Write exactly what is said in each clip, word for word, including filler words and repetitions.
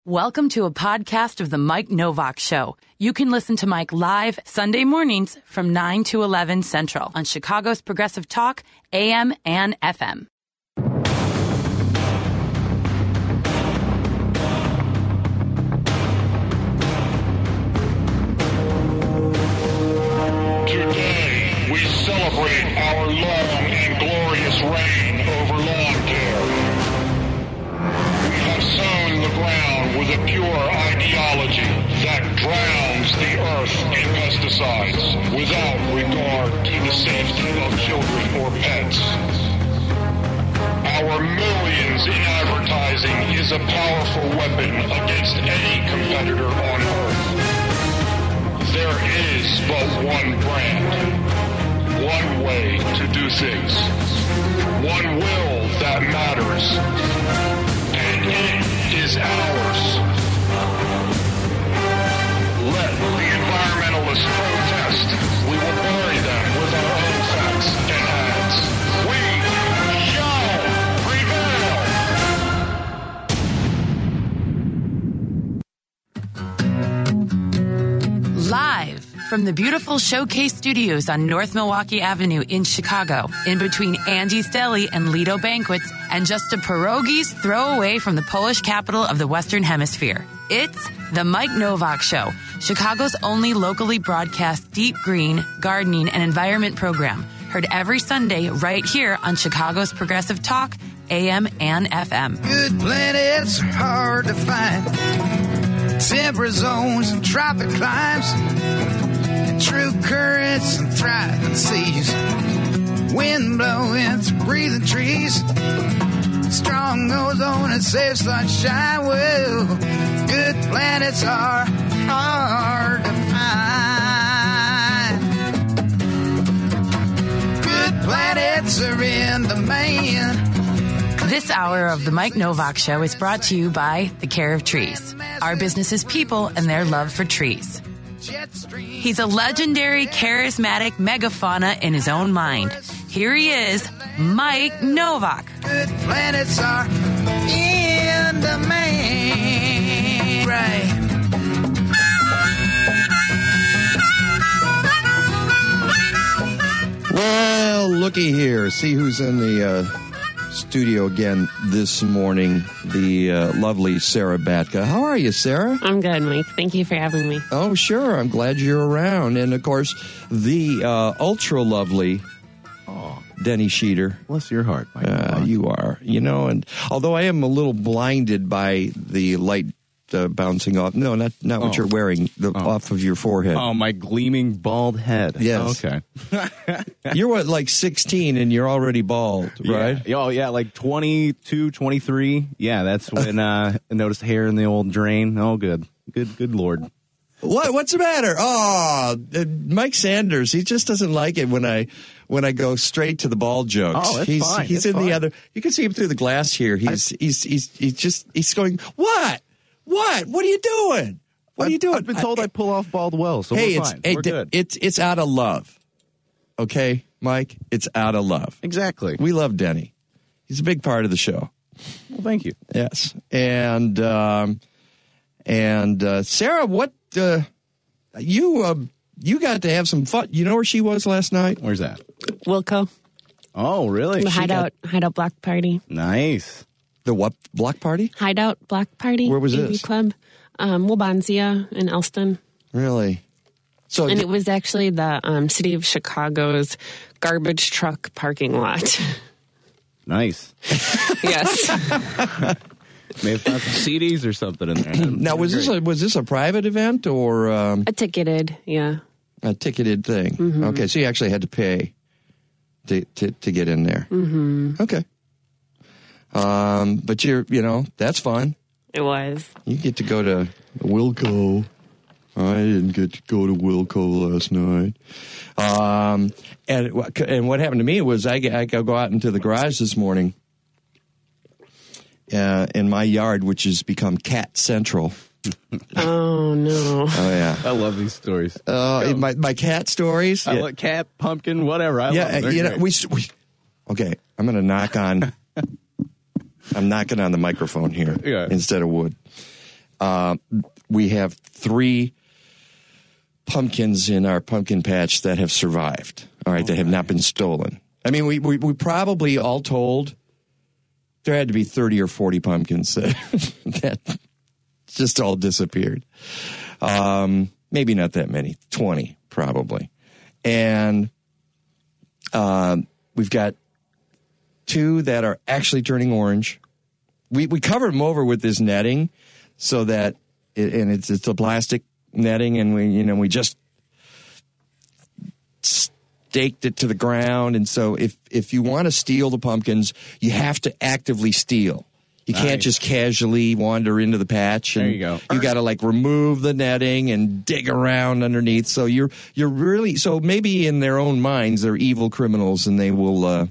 Welcome to a podcast of The Mike Novak Show. You can listen to Mike live Sunday mornings from nine to eleven Central on Chicago's Progressive Talk, A M and F M. Today, we celebrate our long and glorious reign over lawn care. We have sown the ground with a pure ideology that drowns the earth in pesticides without regard to the safety of children or pets. Our millions in advertising is a powerful weapon against any competitor on earth. There is but one brand, one way to do things, one will that matters, and it is ours. Let the environmentalists protest. We will bury them with our own facts and ads. We shall prevail. Live from the beautiful Showcase Studios on North Milwaukee Avenue in Chicago, in between Angie's Deli and Lido Banquets, and just a pierogies throw away from the Polish capital of the Western Hemisphere. It's The Mike Novak Show, Chicago's only locally broadcast deep green, gardening, and environment program. Heard every Sunday right here on Chicago's Progressive Talk, A M and F M. Good planets are hard to find. Temperate zones and tropic climes. And true currents and thriving seas. Wind blowing through breathing trees. Strong ozone and safe sunshine. Well, good planets are hard to find. Good planets are in demand. This hour of the Mike Novak Show is brought to you by The Care of Trees. Our business is people and their love for trees. He's a legendary, charismatic megafauna in his own mind. Here he is, Mike Novak. Good planets are in demand. Right. Well, looky here. See who's in the uh, studio again this morning. The uh, lovely Sarah Batka. How are you, Sarah? I'm good, Mike. Thank you for having me. Oh, sure. I'm glad you're around. And, of course, the uh, ultra lovely oh, Denny Sheeter. Bless your heart, Mike. Uh, you are. You know, and although I am a little blinded by the light uh, bouncing off. No, not not what Oh. you're wearing, the, Oh. off of your forehead. Oh, my gleaming bald head. Yes. Okay. You're, what, like sixteen and you're already bald, right? Yeah. Oh, yeah, like twenty-two, twenty-three. Yeah, that's when uh, I noticed hair in the old drain. Oh, good. Good, good Lord. What? What's the matter? Oh, uh, Mike Sanders. He just doesn't like it when I when I go straight to the bald jokes. Oh, that's he's fine. he's That's in the fine. other. You can see him through the glass here. He's he's he's he's just he's going. What? What? What are you doing? What are you doing? I've been told I, pull off bald well, so hey, we're it's fine. hey, we're d- good. it's it's out of love. Okay, Mike. It's out of love. Exactly. We love Denny. He's a big part of the show. Well, thank you. Yes, and um, and uh, Sarah, what uh, you uh, you got to have some fun. You know where she was last night? Where's that? Wilco, Oh, really? the She Hideout, Hideout Block Party. got- Nice. The what block party? Hideout Block Party. Where was A V this? Club. Um, Wabansia in Elston. Really? So And it was actually the um, city of Chicago's garbage truck parking lot. Nice. Yes. May have found some C Ds or something in there. now was this a, was this a private event or um, A ticketed, yeah. a ticketed thing? Mm-hmm. Okay, so you actually had to pay to to, to get in there. Mm-hmm. Okay. Um, but you're you know that's fun. It was. You get to go to Wilco. I didn't get to go to Wilco last night. Um, and and what happened to me was I, I go out into the garage this morning uh, in my yard, which has become cat central. Oh, no. Oh, yeah. I love these stories. Uh, my, my cat stories. I yeah, love cat, pumpkin, whatever. I yeah love them. They're you know, great. we, we, okay, I'm going to knock on, I'm knocking on the microphone here Yeah. instead of wood. uh, we have three pumpkins in our pumpkin patch that have survived. All right, okay. That have not been stolen. I mean, we, we, we probably all told there had to be thirty or forty pumpkins that, that just all disappeared. Um, maybe not that many, twenty probably. And um, we've got two that are actually turning orange. We we covered them over with this netting so that, it, and it's it's a plastic netting, and we you know we just staked it to the ground. And so if if you want to steal the pumpkins, you have to actively steal. You nice. Can't just casually wander into the patch. And there you go. You got to like remove the netting and dig around underneath. So you're you're really so maybe in their own minds they're evil criminals, and they will uh,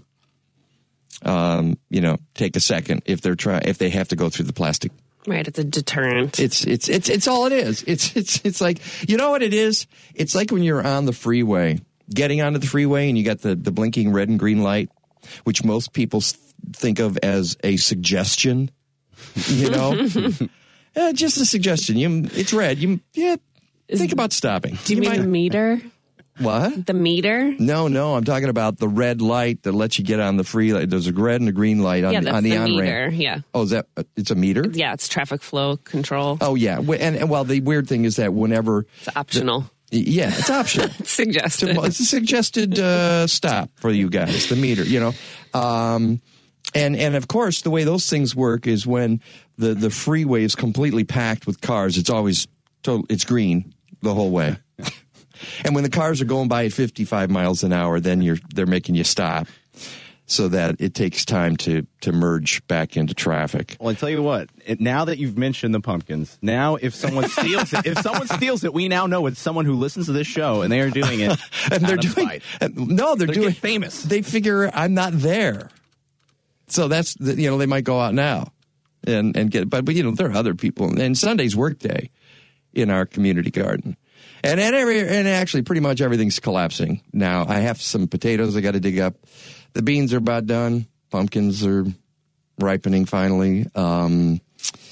um, you know take a second if they're try if they have to go through the plastic. Right, it's a deterrent. It's it's it's it's all it is. It's it's it's like you know what it is. It's like when you're on the freeway, getting onto the freeway, and you got the the blinking red and green light, which most people think of as a suggestion, you know, uh, just a suggestion. You, it's red. You, yeah, think about stopping. Do you, you mean might, the meter? What? The meter? No, no. I'm talking about the red light that lets you get on the free. There's a red and a green light on yeah, the that's on the, the on meter. ramp. Yeah. Oh, is that? It's a meter? Yeah, it's traffic flow control. Oh, yeah. And, and well, the weird thing is that whenever it's optional. The, yeah, it's optional. It's suggested. It's a suggested uh, stop for you guys. The meter, you know. Um, And and of course, the way those things work is when the, the freeway is completely packed with cars, it's always total, it's green the whole way. And when the cars are going by at fifty-five miles an hour, then you're they're making you stop so that it takes time to, to merge back into traffic. Well, I tell you what, it, now that you've mentioned the pumpkins, now if someone steals it, if someone steals it, we now know it's someone who listens to this show, and they are doing it. And they're doing spite. no, they're, they're doing famous. They figure I'm not there. So that's, the, you know, they might go out now and, and get, but, but, you know, there are other people. And Sunday's work day in our community garden. And, and, every, and actually pretty much everything's collapsing now. I have some potatoes I got to dig up. The beans are about done. Pumpkins are ripening finally. Um,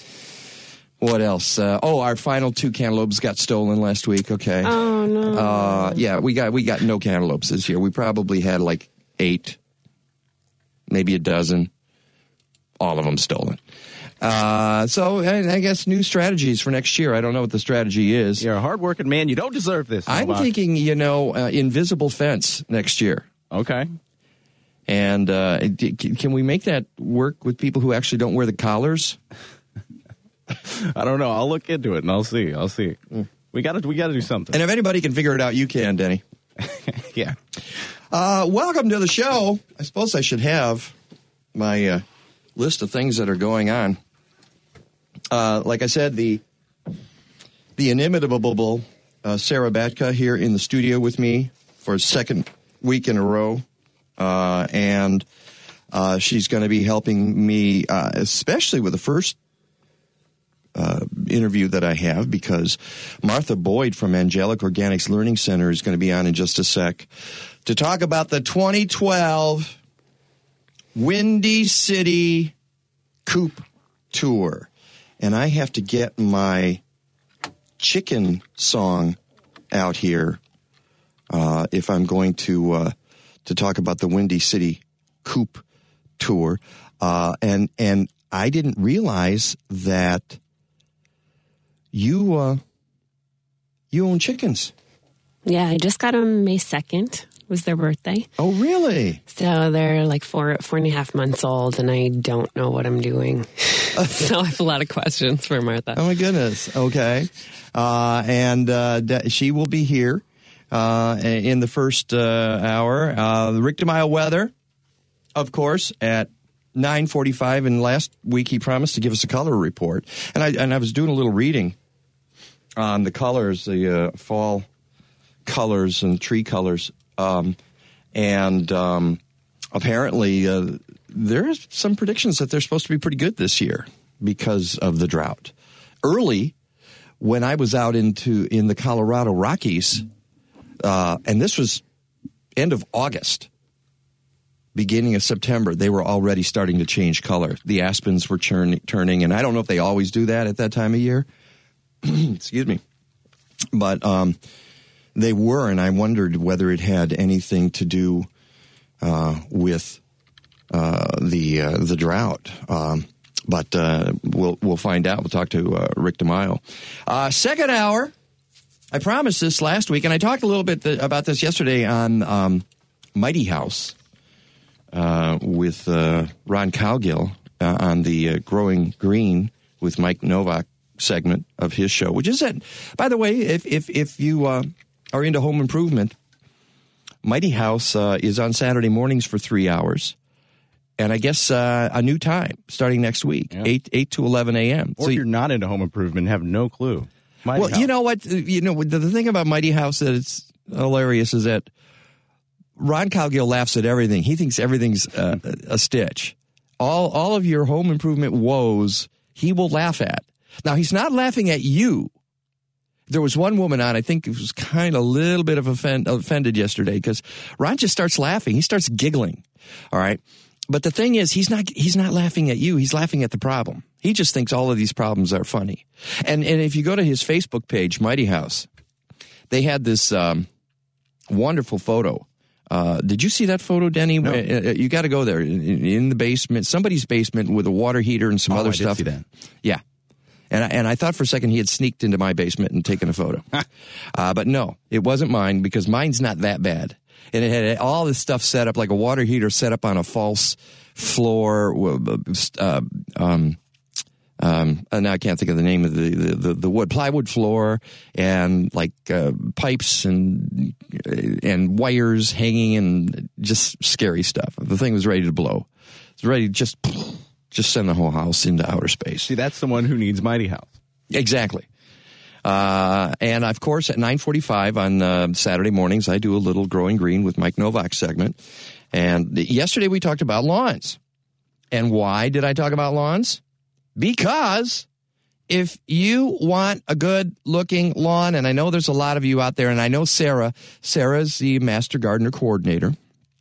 what else? Uh, oh, our final two cantaloupes got stolen last week. Okay. Oh, no. Uh, yeah, we got, we got no cantaloupes this year. We probably had like eight. Maybe a dozen, all of them stolen. Uh, so I, I guess new strategies for next year. I don't know what the strategy is. You're a hardworking man. You don't deserve this. I'm Novak. thinking, you know, uh, invisible fence next year. Okay. And uh, can we make that work with people who actually don't wear the collars? I don't know. I'll look into it and I'll see. I'll see. Mm. We got to we got to do something. And if anybody can figure it out, you can, Denny. Yeah. Uh, welcome to the show. I suppose I should have my uh, list of things that are going on. Uh, like I said, the the inimitable uh, Sarah Batka here in the studio with me for a second week in a row. Uh, and uh, she's going to be helping me, uh, especially with the first uh, interview that I have, because Martha Boyd from Angelic Organics Learning Center is going to be on in just a sec to talk about the twenty twelve Windy City Coop Tour. And I have to get my chicken song out here uh, if I'm going to uh, to talk about the Windy City Coop Tour. Uh, and and I didn't realize that you uh, you own chickens. Yeah, I just got them May second. Was their birthday. Oh, really? So they're like four, four and a half months old, and I don't know what I'm doing. So I have a lot of questions for Martha. Oh, my goodness. Okay. Uh, and uh, she will be here uh, in the first uh, hour. Uh, the Rick DeMille weather, of course, at nine forty-five. And last week he promised to give us a color report. And I, and I was doing a little reading on the colors, the uh, fall colors and tree colors. Um, and um, apparently uh, there's some predictions that they're supposed to be pretty good this year because of the drought. Early, when I was out into in the Colorado Rockies, uh, and this was end of August, beginning of September, they were already starting to change color. The aspens were churn, turning, and I don't know if they always do that at that time of year, Excuse me. But um, they were, and I wondered whether it had anything to do uh, with uh, the uh, the drought. Um, but uh, we'll we'll find out. We'll talk to uh, Rick DeMaio. Uh, second hour. I promised this last week, and I talked a little bit th- about this yesterday on um, Mighty House uh, with uh, Ron Cowgill uh, on the uh, Growing Green with Mike Novak segment of his show, which is, at, by the way, if if if you uh, are into home improvement, Mighty House uh, is on Saturday mornings for three hours, and I guess uh, a new time starting next week, yeah. eight eight to eleven a.m. Or so if you're not into home improvement, have no clue. Mighty well, House. you know what? You know the, the thing about Mighty House that it's hilarious is that Ron Cowgill laughs at everything. He thinks everything's uh, a stitch. All all of your home improvement woes, he will laugh at. Now he's not laughing at you. There was one woman on, I think it was kind of a little bit of offend, offended yesterday because Ron just starts laughing. He starts giggling. All right. But the thing is, he's not he's not laughing at you. He's laughing at the problem. He just thinks all of these problems are funny. And and if you go to his Facebook page, Mighty House, they had this um, wonderful photo. Uh, did you see that photo, Denny? No. Uh, you got to go there in, in the basement, somebody's basement with a water heater and some oh, other I stuff. Did see that. Yeah. And I, and I thought for a second he had sneaked into my basement and taken a photo. uh, but no, it wasn't mine because mine's not that bad. And it had all this stuff set up like a water heater set up on a false floor. Uh, um, um, and I can't think of the name of the, the, the wood, plywood floor and like uh, pipes and and wires hanging and just scary stuff. The thing was ready to blow. It was ready to just, just send the whole house into outer space. See, that's someone who needs Mighty House. Exactly. Uh, and of course, at nine forty-five on uh, Saturday mornings, I do a little Growing Green with Mike Novak segment. And yesterday we talked about lawns. And why did I talk about lawns? Because if you want a good-looking lawn, and I know there's a lot of you out there, and I know Sarah, Sarah's the Master Gardener Coordinator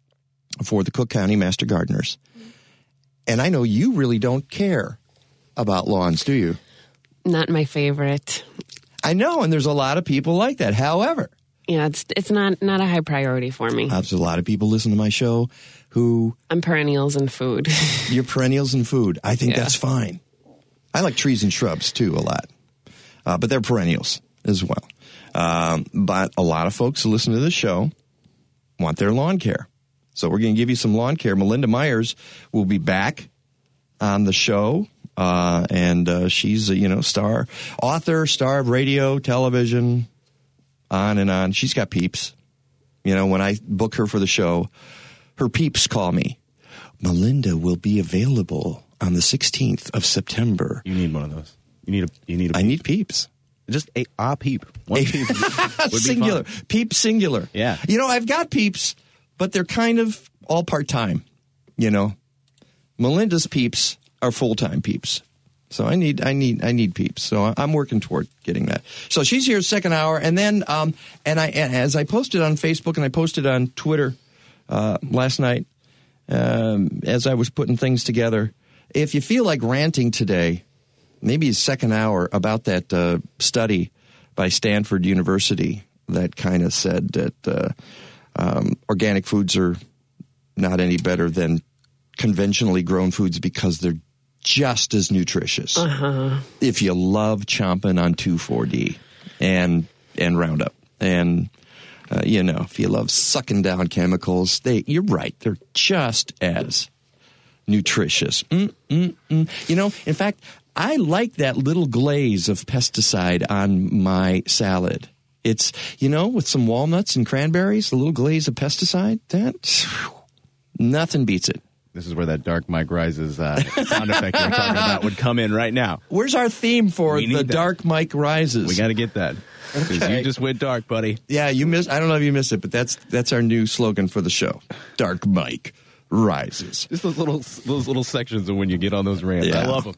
for the Cook County Master Gardeners. And I know you really don't care about lawns, do you? Not my favorite. I know, and there's a lot of people like that. However, yeah, it's it's not, not a high priority for me. There's a lot of people listen to my show who... I'm perennials and food. You're perennials and food. I think yeah. that's fine. I like trees and shrubs, too, a lot. Uh, but they're perennials as well. Um, but a lot of folks who listen to this show want their lawn care. So we're going to give you some lawn care. Melinda Myers will be back on the show. Uh, and uh, she's a, you know, star, author, star of radio, television, on and on. She's got peeps. You know, when I book her for the show, her peeps call me. Melinda will be available on the sixteenth of September. You need one of those. You need a. You need a. I need peeps. Just a, a peep. One A, peep. Would be singular. fun. Peep singular. Yeah. You know, I've got peeps, but they're kind of all part-time. You know, Melinda's peeps are full-time peeps. So I need, I need, I need peeps. So I'm working toward getting that. So she's here second hour, and then, um, and I, as I posted on Facebook and I posted on Twitter uh, last night, um, as I was putting things together, if you feel like ranting today, maybe a second hour about that uh, study by Stanford University that kind of said that uh, um, organic foods are not any better than conventionally grown foods because they're just as nutritious. Uh-huh. If you love chomping on two four D and and Roundup, and uh, you know, if you love sucking down chemicals, they you're right, they're just as nutritious. Mm, mm, mm. You know, in fact, I like that little glaze of pesticide on my salad. It's, you know, with some walnuts and cranberries, a little glaze of pesticide. That whew, nothing beats it. This is where that Dark Mike Rises uh, sound effect you were talking about would come in right now. Where's our theme for We the need that. Dark Mike Rises? We got to get that. Because Okay. you just went dark, buddy. Yeah, you missed. I don't know if you missed it, but that's that's our new slogan for the show. Dark Mike Rises. Just those little those little sections of when you get on those rants. Yeah. I love them.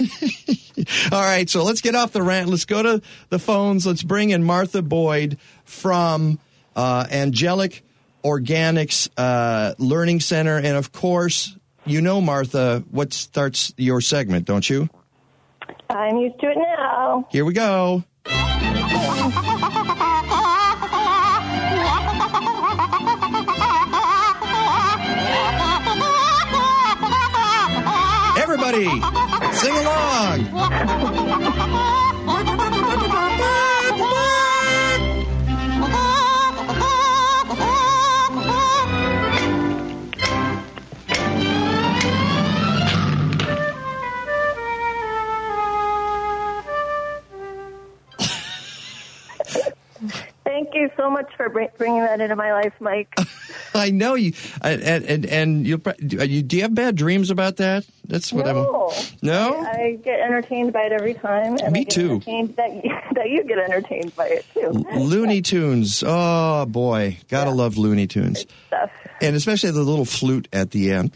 All right, so let's get off the rant. Let's go to the phones. Let's bring in Martha Boyd from uh, Angelic Organics uh, Learning Center. And, of course, you know, Martha, what starts your segment, don't you? I'm used to it now. Here we go. Everybody, sing along. Thank you so much for bring, bringing that into my life, Mike. I know you, and and, and you. You do you have bad dreams about that? That's what no. I'm. No, I, I get entertained by it every time. And Me I get too. Entertained that you, that you get entertained by it too. Looney Tunes. Oh boy, gotta Yeah. love Looney Tunes. Good stuff. And especially the little flute at the end.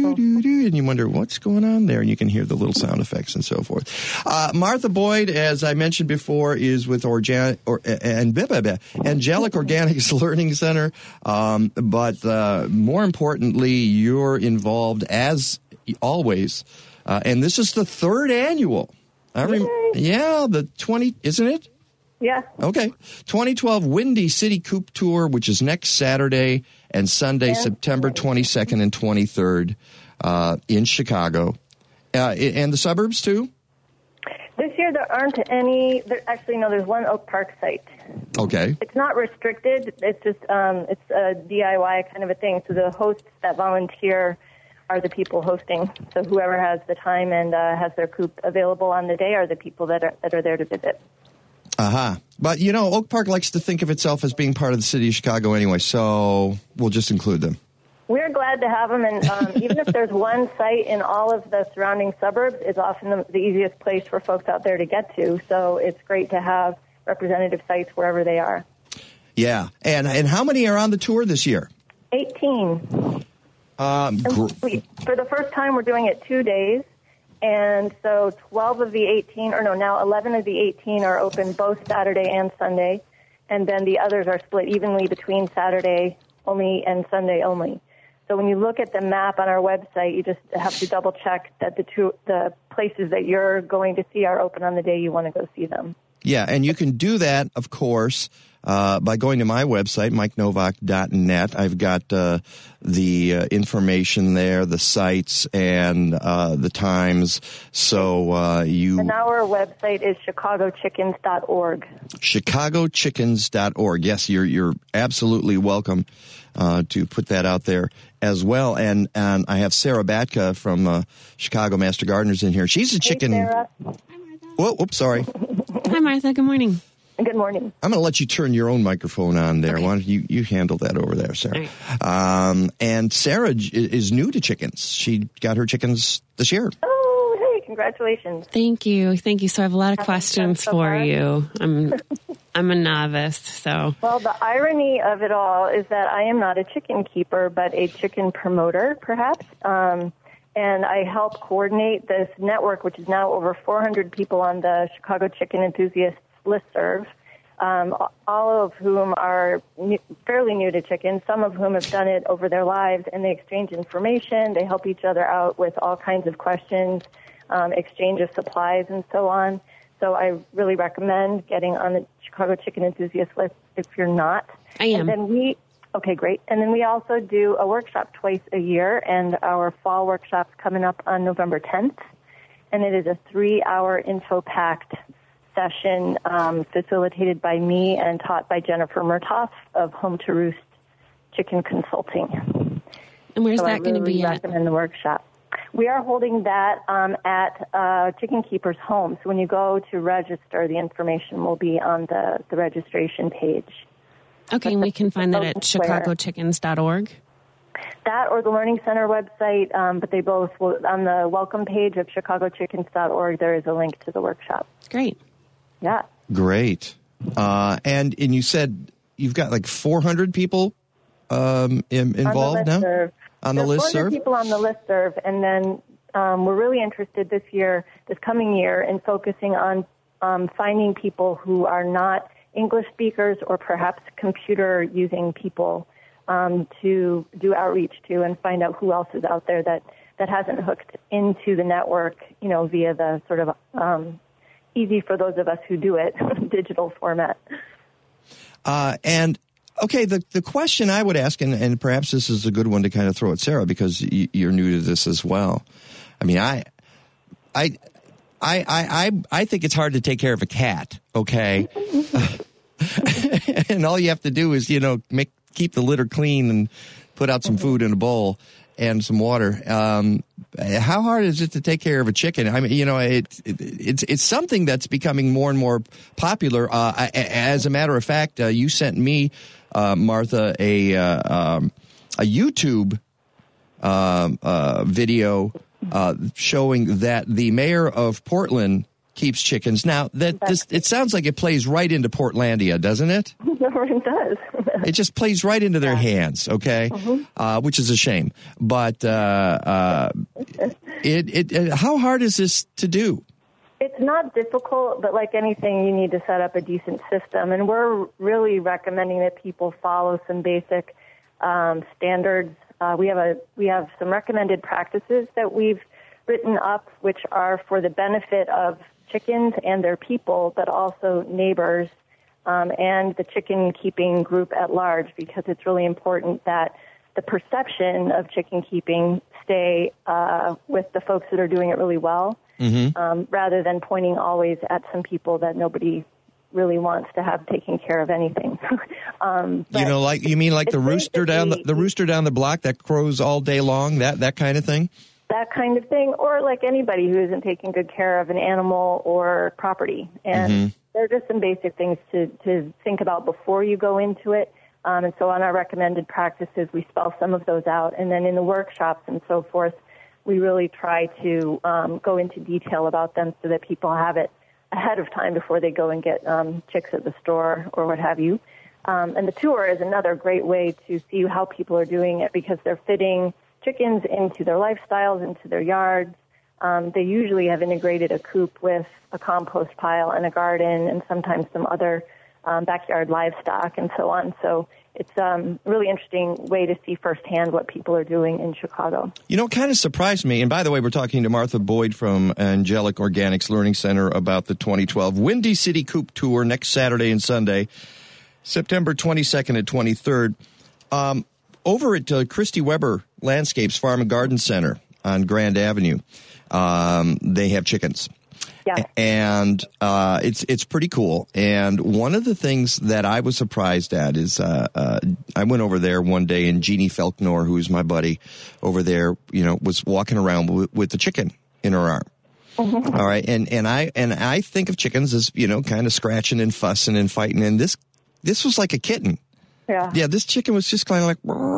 And you wonder what's going on there. And you can hear the little sound effects and so forth. Uh, Martha Boyd, as I mentioned before, is with Organ- or, and Angelic Organics Learning Center. Um, but uh, more importantly, you're involved as always. Uh, and this is the third annual. I rem- yeah, the twenty, isn't it? Yeah. Okay. twenty twelve Windy City Coupe Tour, which is next Saturday and Sunday, And September twenty-second and twenty-third uh, in Chicago. Uh, and the suburbs, too? This year there aren't any. There, actually, no. There's one Oak Park site. Okay. It's not restricted. It's just um, it's a D I Y kind of a thing. So the hosts that volunteer are the people hosting. So whoever has the time and uh, has their coupe available on the day are the people that are that are there to visit. Uh-huh. But, you know, Oak Park likes to think of itself as being part of the city of Chicago anyway, so we'll just include them. We're glad to have them, and um, even if there's one site in all of the surrounding suburbs, it's often the, the easiest place for folks out there to get to. So it's great to have representative sites wherever they are. Yeah. And and how many are on the tour this year? eighteen. Um, gr- We, for the first time, we're doing it two days. And so twelve of the eighteen, or no, now eleven of the eighteen are open both Saturday and Sunday. And then the others are split evenly between Saturday only and Sunday only. So when you look at the map on our website, you just have to double check that the two the places that you're going to see are open on the day you want to go see them. Yeah, and you can do that, of course, uh, by going to my website, mike novak dot net. I've got uh, the uh, information there, the sites, and uh, the times. So uh, you... And our website is chicago chickens dot org. chicago chickens dot org. Yes, you're you're absolutely welcome uh, to put that out there as well. And and I have Sarah Batka from uh, Chicago Master Gardeners in here. She's a chicken... Hey, Sarah. Whoa, oops, sorry. Hi, Martha. Good morning. Good morning. I'm going to let you turn your own microphone on there. Why don't you, you handle that over there, Sarah? Um, and Sarah j- is new to chickens. She got her chickens this year. Oh, hey, congratulations. Thank you. Thank you. So I have a lot of Happy questions so for far. you. I'm I'm a novice, so Well, the irony of it all is that I am not a chicken keeper, but a chicken promoter, perhaps. Um, and I help coordinate this network, which is now over four hundred people on the Chicago Chicken Enthusiasts listserv, um, all of whom are new, fairly new to chickens, some of whom have done it over their lives, and they exchange information. They help each other out with all kinds of questions, um, exchange of supplies, and so on. So I really recommend getting on the Chicago Chicken Enthusiast list if you're not. I am. And then we, okay, great. And then we also do a workshop twice a year, and our fall workshop's coming up on November tenth. And it is a three-hour info-packed session um, facilitated by me and taught by Jennifer Murtoff of Home to Roost Chicken Consulting. and where's So that I going to really be at? recommend the workshop. We are holding that um, at uh, Chicken Keeper's home. So when you go to register, the information will be on the, the registration page. Okay, and we can find that at Open Square. chicago chickens dot org. That or the Learning Center website, um, but they both will, on the welcome page of chicago chickens dot org, there is a link to the workshop. Great. Yeah. Great. Uh, and and you said you've got like four hundred people um, in, involved on the now? listserv. On the There's listserv? four hundred people on the listserv, and then um, we're really interested this year, this coming year, in focusing on um, finding people who are not English speakers or perhaps computer-using people um, to do outreach to and find out who else is out there that, that hasn't hooked into the network, you know, via the sort of um, easy for those of us who do it in digital format. Uh, and okay, the the question I would ask, and, and perhaps this is a good one to kind of throw at Sarah because y- you're new to this as well. I mean, I, I, I, I, I think it's hard to take care of a cat. Okay, and all you have to do is you know make keep the litter clean and put out some food in a bowl and some water. Um, how hard is it to take care of a chicken? I mean, you know, it, it, it's it's something that's becoming more and more popular. Uh, as a matter of fact, uh, you sent me, uh, Martha, a uh, um, a YouTube uh, uh, video uh, showing that the mayor of Portland keeps chickens. Now, that this, it sounds like it plays right into Portlandia, doesn't it? It does. It just plays right into their yeah. hands, okay? Mm-hmm. Uh, which is a shame. But uh, uh, it, it, it, how hard is this to do? It's not difficult, but like anything, you need to set up a decent system. And we're really recommending that people follow some basic um, standards. Uh, we have a we have some recommended practices that we've written up, which are for the benefit of chickens and their people, but also neighbors um, and the chicken keeping group at large, because it's really important that the perception of chicken keeping stay uh, with the folks that are doing it really well, mm-hmm. um, rather than pointing always at some people that nobody really wants to have taking care of anything. um, you know, like you mean like the rooster down the, the rooster down the block that crows all day long, that that kind of thing? That kind of thing, or like anybody who isn't taking good care of an animal or property. And mm-hmm. there are just some basic things to, to think about before you go into it. Um, and so on our recommended practices, we spell some of those out. And then in the workshops and so forth, we really try to um, go into detail about them so that people have it ahead of time before they go and get um, chicks at the store or what have you. Um, and the tour is another great way to see how people are doing it, because they're fitting chickens into their lifestyles, into their yards. Um, they usually have integrated a coop with a compost pile and a garden and sometimes some other um, backyard livestock and so on. So it's um, a really interesting way to see firsthand what people are doing in Chicago. You know, it kind of surprised me. And by the way, we're talking to Martha Boyd from Angelic Organics Learning Center about the twenty twelve Windy City Coop Tour next Saturday and Sunday, September twenty-second and twenty-third. Um, over at uh, Christy Weber Landscapes Farm and Garden Center on Grand Avenue, um, they have chickens. Yeah. And uh, it's it's pretty cool. And one of the things that I was surprised at is uh, uh, I went over there one day, and Jeannie Felknor, who's my buddy over there, you know, was walking around with, with the chicken in her arm. Mm-hmm. All right, and and I and I think of chickens as, you know, kind of scratching and fussing and fighting, and this this was like a kitten. Yeah. Yeah, this chicken was just kind of like,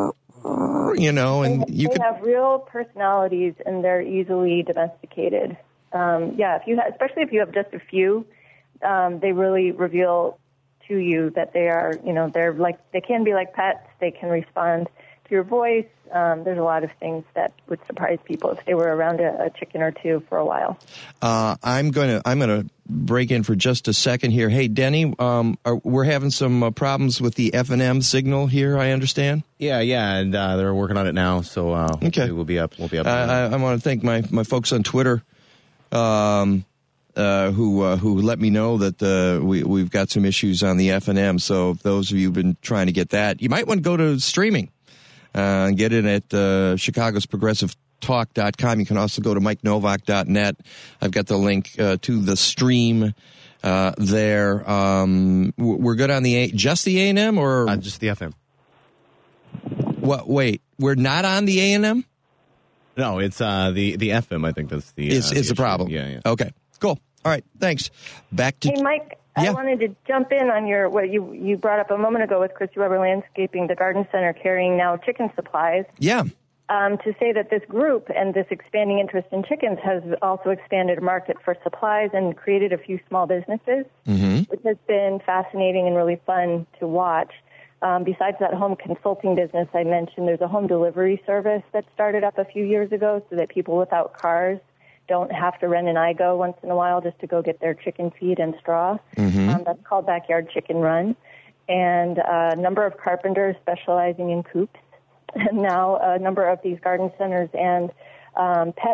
you know, and they, you they could have real personalities, and they're easily domesticated. Um, yeah, if you ha- especially if you have just a few, um, they really reveal to you that they are, you know, they're like, they can be like pets. They can respond to your voice. Um, there's a lot of things that would surprise people if they were around a, a chicken or two for a while. Uh, I'm going to I'm going to break in for just a second here. Hey, Denny, um, are, we're having some uh, problems with the F and M signal here, I understand. Yeah, yeah, and uh, they're working on it now, so uh, okay. we'll be up. We'll be up. Uh, I, I want to thank my, my folks on Twitter. Um, uh, who uh, who let me know that uh, we we've got some issues on the F and M. So if those of you who've been trying to get that, you might want to go to streaming uh, and get it at uh, Chicago's Progressive Talk dot com. You can also go to Mike Novak dot net. I've got the link uh, to the stream uh, there. Um, we're good on the A, just the A and M or uh, just the F M. What? Wait, we're not on the A and M. No, it's uh, the the F M. I think that's the is uh, is the, the problem. Yeah, yeah. Okay, cool. All right, thanks. Back to hey, Mike. Yeah. I wanted to jump in on your what you you brought up a moment ago with Christy Weber Landscaping, the garden center carrying now chicken supplies. Yeah. Um, to say that this group and this expanding interest in chickens has also expanded a market for supplies and created a few small businesses, mm-hmm. which has been fascinating and really fun to watch. Um, besides that home consulting business I mentioned, there's a home delivery service that started up a few years ago so that people without cars don't have to rent an I G O once in a while just to go get their chicken feed and straw. Mm-hmm. Um, that's called Backyard Chicken Run. And a number of carpenters specializing in coops. And now a number of these garden centers and um, pet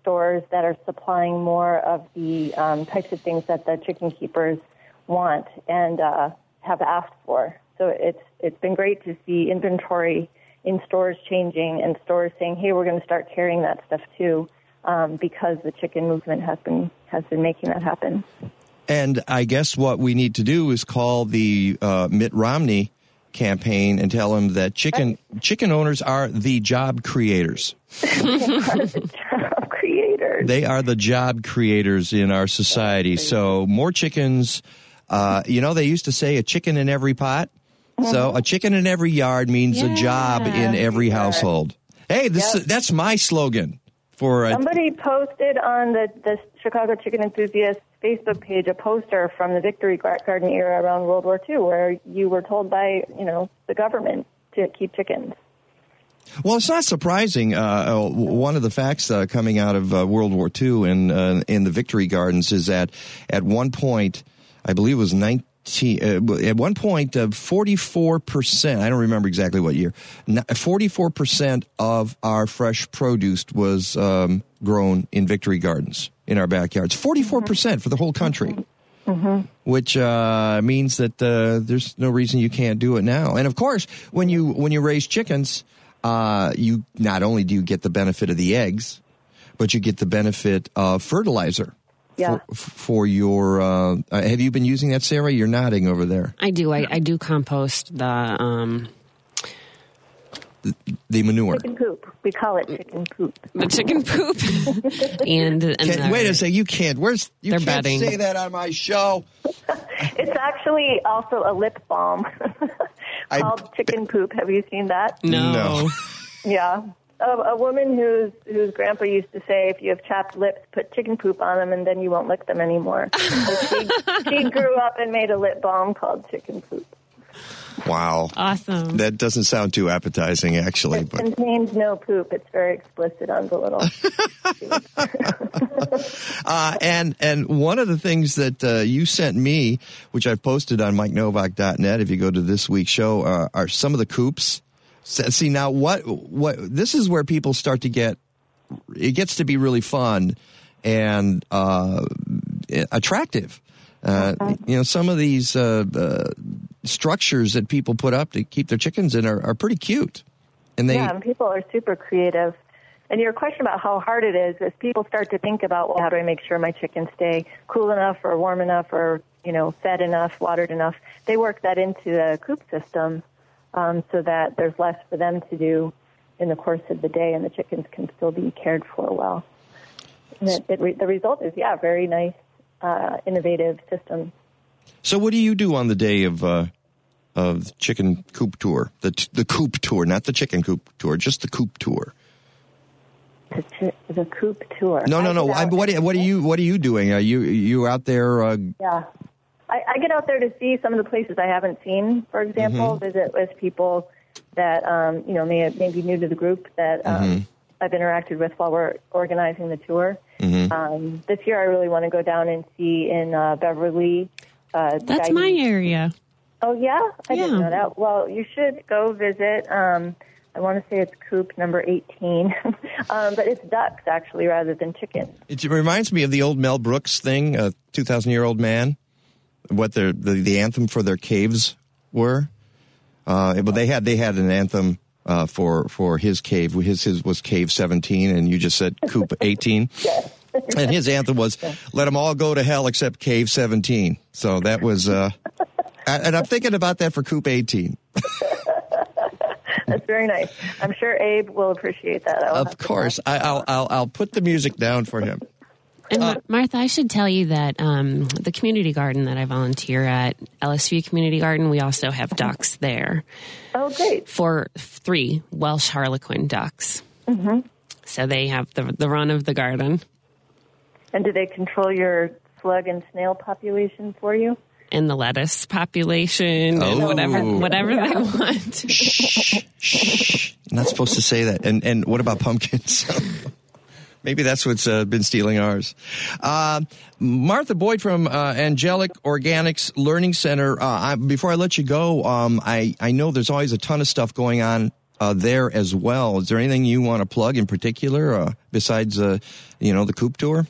stores that are supplying more of the um, types of things that the chicken keepers want and uh, have asked for. So it's it's been great to see inventory in stores changing and stores saying, hey, we're going to start carrying that stuff too, um, because the chicken movement has been has been making that happen. And I guess what we need to do is call the uh, Mitt Romney campaign and tell him that chicken right. chicken owners are the job creators. They are the job creators. They are the job creators in our society. So more chickens. Uh, you know, they used to say a chicken in every pot. Mm-hmm. So a chicken in every yard means yeah. a job in every household. Hey, this yep. that's my slogan. For a, Somebody posted on the, the Chicago Chicken Enthusiasts Facebook page a poster from the Victory Garden era around World War Two where you were told by, you know, the government to keep chickens. Well, it's not surprising. Uh, one of the facts uh, coming out of uh, World War Two in, uh, in the Victory Gardens is that at one point, I believe it was nineteen, uh, at one point, uh, forty-four percent, I don't remember exactly what year, forty-four percent of our fresh produce was um, grown in Victory Gardens in our backyards. forty-four percent mm-hmm. for the whole country, mm-hmm. which uh, means that uh, there's no reason you can't do it now. And, of course, when you when you raise chickens, uh, you not only do you get the benefit of the eggs, but you get the benefit of fertilizer. Yeah. For, for your, uh, have you been using that, Sarah? You're nodding over there. I do. I, I do compost the, um, the, the manure. Chicken poop. We call it chicken poop. The chicken poop. and, and can, wait a second. You can't. Where's you can't bedding. say that on my show. It's actually also a lip balm called I, chicken poop. Have you seen that? No. no. Yeah. A, a woman whose whose grandpa used to say, if you have chapped lips, put chicken poop on them, and then you won't lick them anymore. So she, she grew up and made a lip balm called chicken poop. Wow. Awesome. That doesn't sound too appetizing, actually. It but contains no poop. It's very explicit on the little. uh, and and one of the things that uh, you sent me, which I've posted on mike novak dot net, if you go to this week's show, uh, are some of the coops. See, now what, what, this is where people start to get, it gets to be really fun and, uh, attractive. Uh, okay. You know, some of these, uh, uh, structures that people put up to keep their chickens in are, are pretty cute. And they, yeah, and people are super creative. And your question about how hard it is, as people start to think about, well, how do I make sure my chickens stay cool enough or warm enough or, you know, fed enough, watered enough, they work that into the coop system. Um, so that there's less for them to do in the course of the day, and the chickens can still be cared for well. And it, it re- the result is, yeah, very nice, uh, innovative system. So, what do you do on the day of uh, of chicken coop tour? The t- the coop tour, not the chicken coop tour, just the coop tour. The, t- the coop tour. No, no, no. I, what what are you what are you doing? Are you you out there? Uh, yeah. I, I get out there to see some of the places I haven't seen, for example, mm-hmm. visit with people that, um, you know, may, may be new to the group that um, mm-hmm. I've interacted with while we're organizing the tour. Mm-hmm. Um, this year I really want to go down and see in uh, Beverly. Uh, That's my area. Oh, yeah? I yeah. didn't know that. Well, you should go visit. Um, I want to say it's coop number eighteen, um, but it's ducks, actually, rather than chickens. It reminds me of the old Mel Brooks thing, a two thousand year old man. What their the, the anthem for their caves were, uh, but they had they had an anthem uh, for for his cave. His his was Cave seventeen, and you just said Coop eighteen. Yes. And his anthem was "Let them all go to hell except Cave seventeen." So that was, uh, and I'm thinking about that for Coop eighteen. That's very nice. I'm sure Abe will appreciate that. Of course, I, I'll I'll I'll put the music down for him. And uh, Martha, I should tell you that um, the community garden that I volunteer at, L S V Community Garden, we also have ducks there. Oh, great. For three Welsh Harlequin ducks. Mm-hmm. So they have the the run of the garden. And do they control your slug and snail population for you? And the lettuce population, oh. and whatever whatever they want. Shh, shh. Not supposed to say that. And and what about pumpkins? Maybe that's what's uh, been stealing ours. Uh, Martha Boyd from uh, Angelic Organics Learning Center. Uh, I, before I let you go, um, I, I know there's always a ton of stuff going on uh, there as well. Is there anything you want to plug in particular uh, besides, uh, you know, the Coop Tour?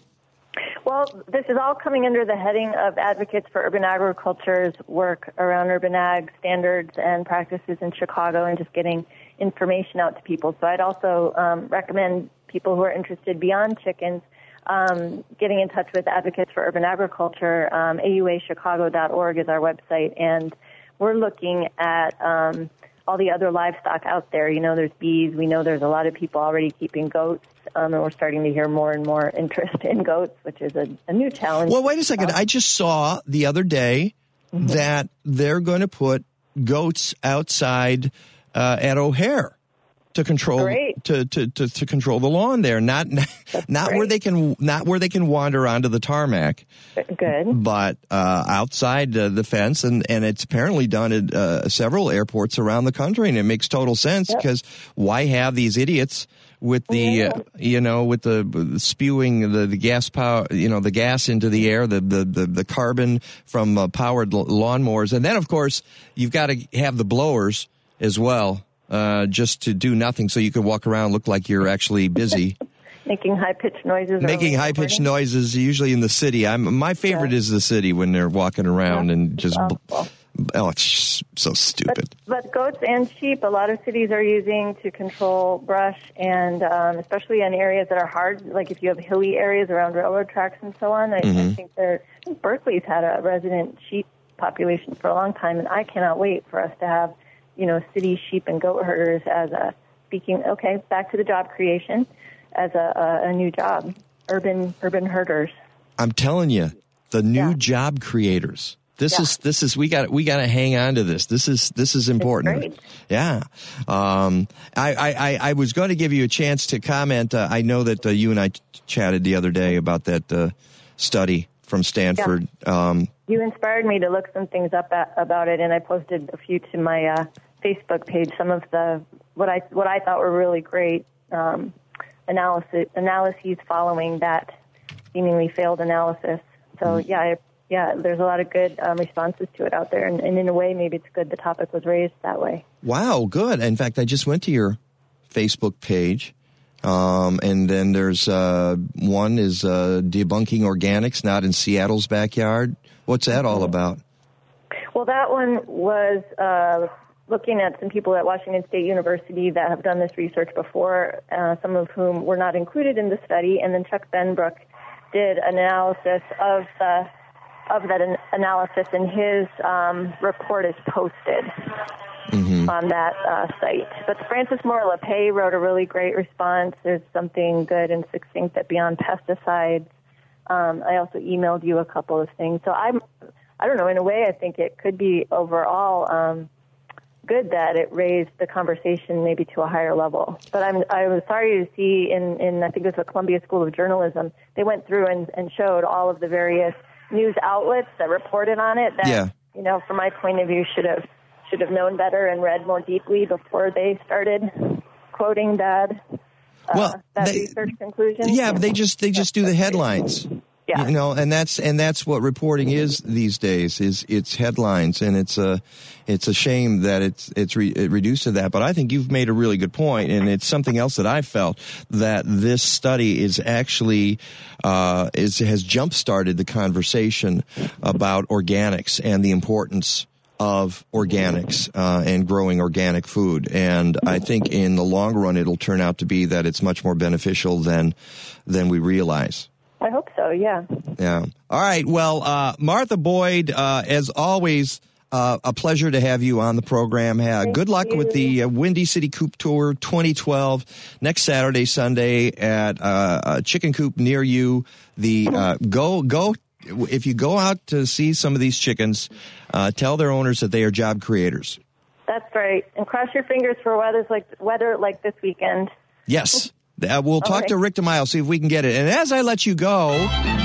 Well, this is all coming under the heading of Advocates for Urban Agriculture's work around urban ag standards and practices in Chicago and just getting information out to people. So I'd also um, recommend people who are interested beyond chickens um, getting in touch with Advocates for Urban Agriculture. Um, A U A chicago dot org is our website, and we're looking at um, all the other livestock out there. You know, there's bees. We know there's a lot of people already keeping goats, um, and we're starting to hear more and more interest in goats, which is a, a new challenge. Well, wait a second. I just saw the other day mm-hmm. that they're going to put goats outside uh, at O'Hare to control to, to, to, to control the lawn there. Not not great. where they can not where they can wander onto the tarmac. Good, but uh, outside uh, the fence, and, and it's apparently done at uh, several airports around the country, and it makes total sense because yep. why have these idiots with the yeah. uh, you know with the, the spewing the, the gas power you know the gas into the air, the the the, the carbon from uh, powered l- lawnmowers, and then of course you've got to have the blowers as well. Uh, just to do nothing so you can walk around, look like you're actually busy. Making high-pitched noises. Making high-pitched noises, usually in the city. I'm My favorite yeah. is the city when they're walking around yeah. and just... Awful. Oh, it's just so stupid. But, but goats and sheep, a lot of cities are using to control brush, and um, especially in areas that are hard, like if you have hilly areas around railroad tracks and so on. I, mm-hmm. I think they're, I think Berkeley's had a resident sheep population for a long time, and I cannot wait for us to have you know, city sheep and goat herders as a, speaking, okay, back to the job creation, as a, a, a new job, urban urban herders. I'm telling you, the new yeah. job creators. This yeah. is, this is, we got, we got to hang on to this. This is, this is important. Yeah. Um, I, I, I was going to give you a chance to comment. Uh, I know that uh, you and I ch- chatted the other day about that uh, study from Stanford. Yeah. Um, you inspired me to look some things up at, about it, and I posted a few to my uh, Facebook page. Some of the what I what I thought were really great um, analysis analyses following that seemingly failed analysis. So yeah, I, yeah, there's a lot of good um, responses to it out there, and, and in a way, maybe it's good the topic was raised that way. Wow, good. In fact, I just went to your Facebook page. Um, and then there's uh, one is uh, debunking organics, not in Seattle's backyard. What's that all about? Well, that one was uh, looking at some people at Washington State University that have done this research before, uh, some of whom were not included in the study, and then Chuck Benbrook did an analysis of the of that an- analysis, and his um, report is posted. Mm-hmm. on that uh, site. But Francis Moore LePay wrote a really great response. There's something good and succinct that beyond pesticides. Um, I also emailed you a couple of things. So I'm, I don't know, in a way I think it could be overall um, good that it raised the conversation maybe to a higher level. But I'm, I was sorry to see in, in I think it was the Columbia School of Journalism, they went through and, and showed all of the various news outlets that reported on it that, yeah. you know, from my point of view, should have should have known better and read more deeply before they started quoting that, uh, well, that they, research conclusion. Yeah, but they just they just do the headlines. Yeah. You know, and that's and that's what reporting is these days. Is it's headlines, and it's a it's a shame that it's it's re, it reduced to that. But I think you've made a really good point, and it's something else that I felt that this study is actually uh, is has jump started the conversation about organics and the importance of organics uh, and growing organic food. And I think in the long run, it'll turn out to be that it's much more beneficial than than we realize. I hope so, yeah. Yeah. All right. Well, uh, Martha Boyd, uh, as always, uh, a pleasure to have you on the program. Uh, good luck you. with the uh, Windy City Coop Tour twenty twelve next Saturday, Sunday at uh, a chicken coop near you. The uh, go go. If you go out to see some of these chickens, uh, tell their owners that they are job creators. That's right. And cross your fingers for weather's like weather like this weekend. Yes. Uh, we'll talk right. to Rick DeMille, see if we can get it. And as I let you go,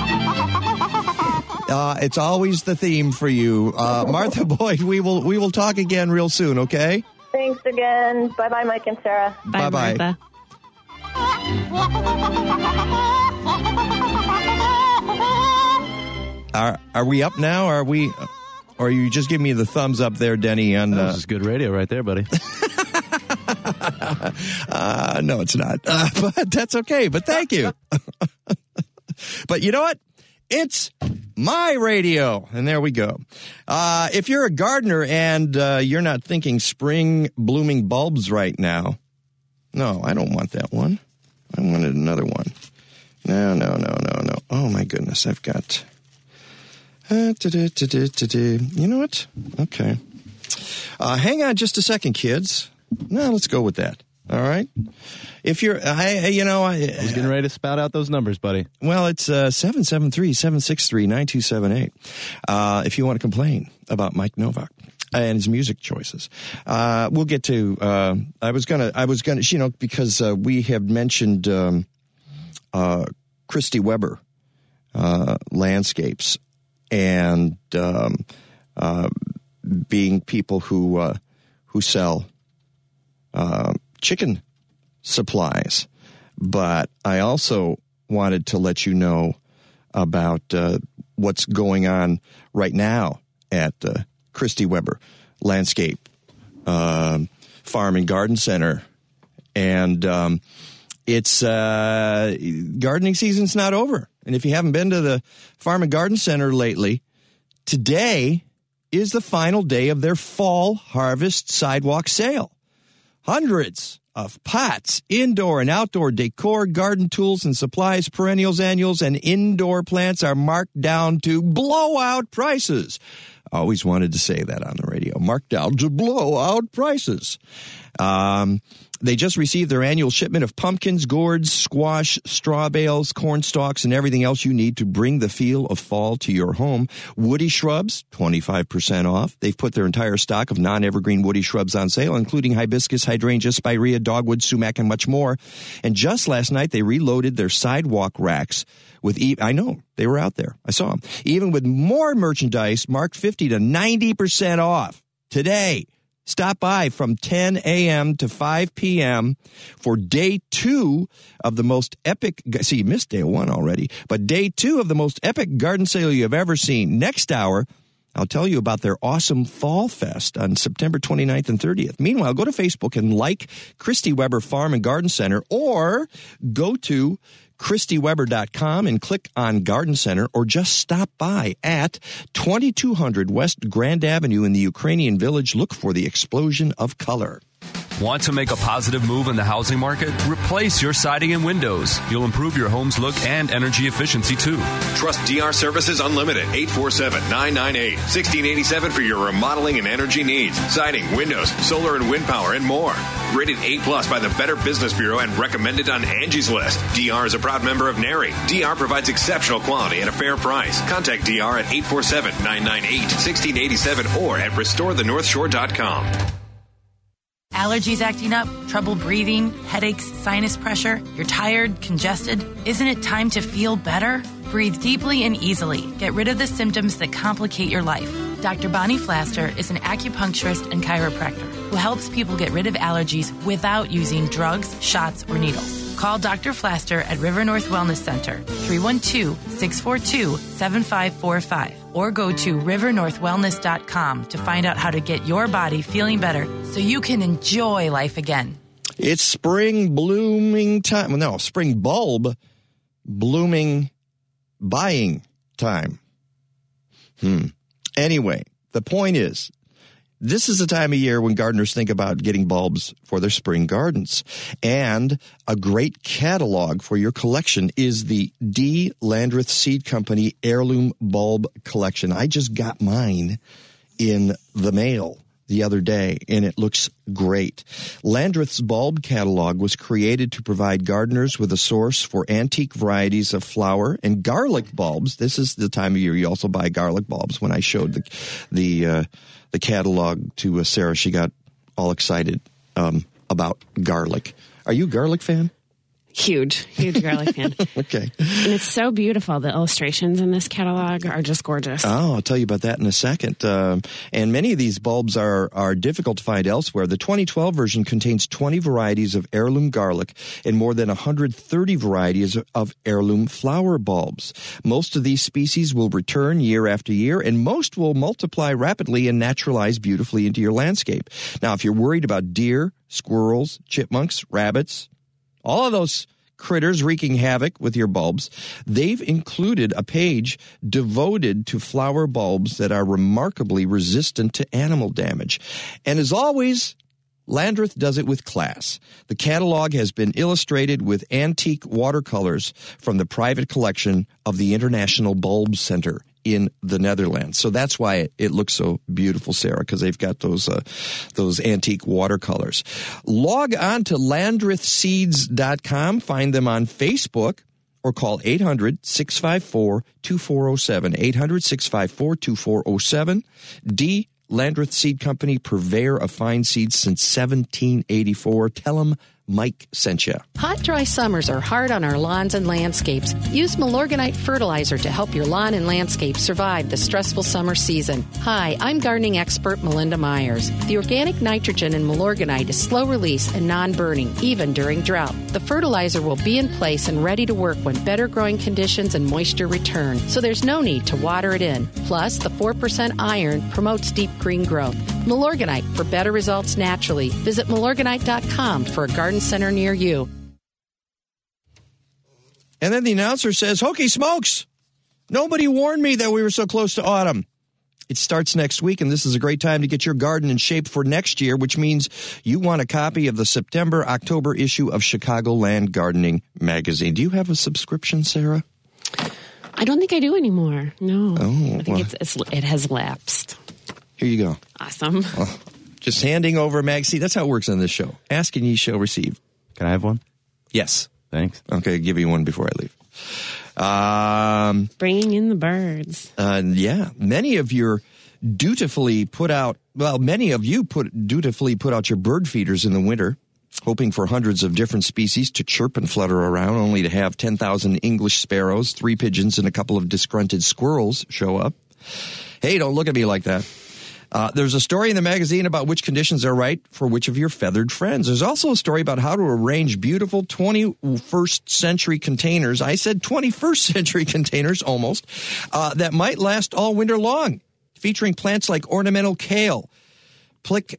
uh, it's always the theme for you. Uh, Martha Boyd, we will we will talk again real soon, okay? Thanks again. Bye-bye, Mike and Sarah. Bye, Bye-bye. Martha. Are are we up now? Are we, or are you just giving me the thumbs up there, Denny? On that uh, was just good radio right there, buddy. uh, no, it's not. Uh, but that's okay. But thank you. But you know what? It's my radio. And there we go. Uh, if you're a gardener and uh, you're not thinking spring blooming bulbs right now, no, I don't want that one. I wanted another one. No, no, no, no, no. Oh, my goodness. I've got... Uh, you know what? Okay. Uh, hang on just a second, kids. No, let's go with that. All right. If you're, I, you know, I, I was getting ready to spout out those numbers, buddy. Well, it's uh, seven seven three, seven six three, nine two seven eight. Uh, if you want to complain about Mike Novak and his music choices, uh, we'll get to. Uh, I was gonna, I was gonna, you know, because uh, we have mentioned um, uh, Christy Weber uh, landscapes and um, uh, being people who uh, who sell. Uh, chicken supplies, but I also wanted to let you know about uh, what's going on right now at uh, Christy Weber Landscape uh, Farm and Garden Center, and um, it's uh, gardening season's not over. And if you haven't been to the Farm and Garden Center lately, today is the final day of their fall harvest sidewalk sale. Hundreds of pots, indoor and outdoor decor, garden tools and supplies, perennials, annuals, and indoor plants are marked down to blowout prices. I always wanted to say that on the radio. Marked down to blowout prices. Um, they just received their annual shipment of pumpkins, gourds, squash, straw bales, corn stalks, and everything else you need to bring the feel of fall to your home. Woody shrubs, twenty-five percent off. They've put their entire stock of non-evergreen woody shrubs on sale, including hibiscus, hydrangea, spirea, dogwood, sumac, and much more. And just last night, they reloaded their sidewalk racks with, e- I know, they were out there. I saw them. Even with more merchandise marked fifty to ninety percent off today. Stop by from ten a.m. to five p.m. for day two of the most epic, see, you missed day one already, but day two of the most epic garden sale you've ever seen. Next hour, I'll tell you about their awesome Fall Fest on September twenty-ninth and thirtieth. Meanwhile, go to Facebook and like Christy Weber Farm and Garden Center, or go to Christy Weber dot com and click on Garden Center, or just stop by at twenty-two hundred West Grand Avenue in the Ukrainian Village. Look for the explosion of color. Want to make a positive move in the housing market? Replace your siding and windows. You'll improve your home's look and energy efficiency, too. Trust D R Services Unlimited, eight four seven, nine nine eight, one six eight seven for your remodeling and energy needs. Siding, windows, solar and wind power, and more. Rated A plus by the Better Business Bureau and recommended on Angie's List. D R is a proud member of NARI. D R provides exceptional quality at a fair price. Contact D R at eight four seven, nine nine eight, one six eight seven or at restore the north shore dot com. Allergies acting up, trouble breathing, headaches, sinus pressure, you're tired, congested? Isn't it time to feel better? Breathe deeply and easily. Get rid of the symptoms that complicate your life. Doctor Bonnie Flaster is an acupuncturist and chiropractor who helps people get rid of allergies without using drugs, shots, or needles. Call Doctor Flaster at River North Wellness Center, three one two, six four two, seven five four five, or go to river north wellness dot com to find out how to get your body feeling better so you can enjoy life again. It's spring blooming time. No, spring bulb blooming buying time. Hmm. Anyway, the point is, this is the time of year when gardeners think about getting bulbs for their spring gardens. And a great catalog for your collection is the D. Landreth Seed Company Heirloom Bulb Collection. I just got mine in the mail the other day, and it looks great. Landreth's bulb catalog was created to provide gardeners with a source for antique varieties of flower and garlic bulbs. This is the time of year you also buy garlic bulbs. When I showed the the uh, the catalog to uh, Sarah, she got all excited um, about garlic. Are you a garlic fan? Huge, huge garlic fan. Okay. And it's so beautiful. The illustrations in this catalog are just gorgeous. Oh, I'll tell you about that in a second. Um, and many of these bulbs are, are difficult to find elsewhere. The twenty twelve version contains twenty varieties of heirloom garlic and more than one hundred thirty varieties of heirloom flower bulbs. Most of these species will return year after year, and most will multiply rapidly and naturalize beautifully into your landscape. Now, if you're worried about deer, squirrels, chipmunks, rabbits, all of those critters wreaking havoc with your bulbs, they've included a page devoted to flower bulbs that are remarkably resistant to animal damage. And as always, Landreth does it with class. The catalog has been illustrated with antique watercolors from the private collection of the International Bulb Center in the Netherlands. So that's why it, it looks so beautiful, Sarah, because they've got those uh, those antique watercolors. Log on to landreth seeds dot com, find them on Facebook, or call eight hundred, six five four, two four zero seven, eight hundred, six five four, two four zero seven. D. Landreth Seed Company, purveyor of fine seeds since seventeen eighty-four. Tell them Mike sent you. Hot, dry summers are hard on our lawns and landscapes. Use Milorganite fertilizer to help your lawn and landscape survive the stressful summer season. Hi, I'm gardening expert Melinda Myers. The organic nitrogen in Milorganite is slow release and non-burning, even during drought. The fertilizer will be in place and ready to work when better growing conditions and moisture return, so there's no need to water it in. Plus, the four percent iron promotes deep green growth. Milorganite, for better results naturally. Visit milorganite dot com for a garden center near you. And then the announcer says, "Hokey smokes! Nobody warned me that we were so close to autumn." It starts next week, and this is a great time to get your garden in shape for next year, which means you want a copy of the September-October issue of Chicagoland Gardening Magazine. Do you have a subscription, Sarah? I don't think I do anymore. No. Oh, I think well. it's, it's it has lapsed. Here you go. Awesome. Oh, just handing over a magazine. That's how it works on this show. Ask and ye shall receive. Can I have one? Yes. Thanks. Okay, I'll give you one before I leave. Um, Bringing in the birds. Uh, yeah, many of your dutifully put out, well, many of you put dutifully put out your bird feeders in the winter, hoping for hundreds of different species to chirp and flutter around, only to have ten thousand English sparrows, three pigeons, and a couple of disgruntled squirrels show up. Hey, don't look at me like that. Uh, there's a story in the magazine about which conditions are right for which of your feathered friends. There's also a story about how to arrange beautiful twenty-first century containers. I said twenty-first century containers almost, uh, that might last all winter long, featuring plants like ornamental kale, plic,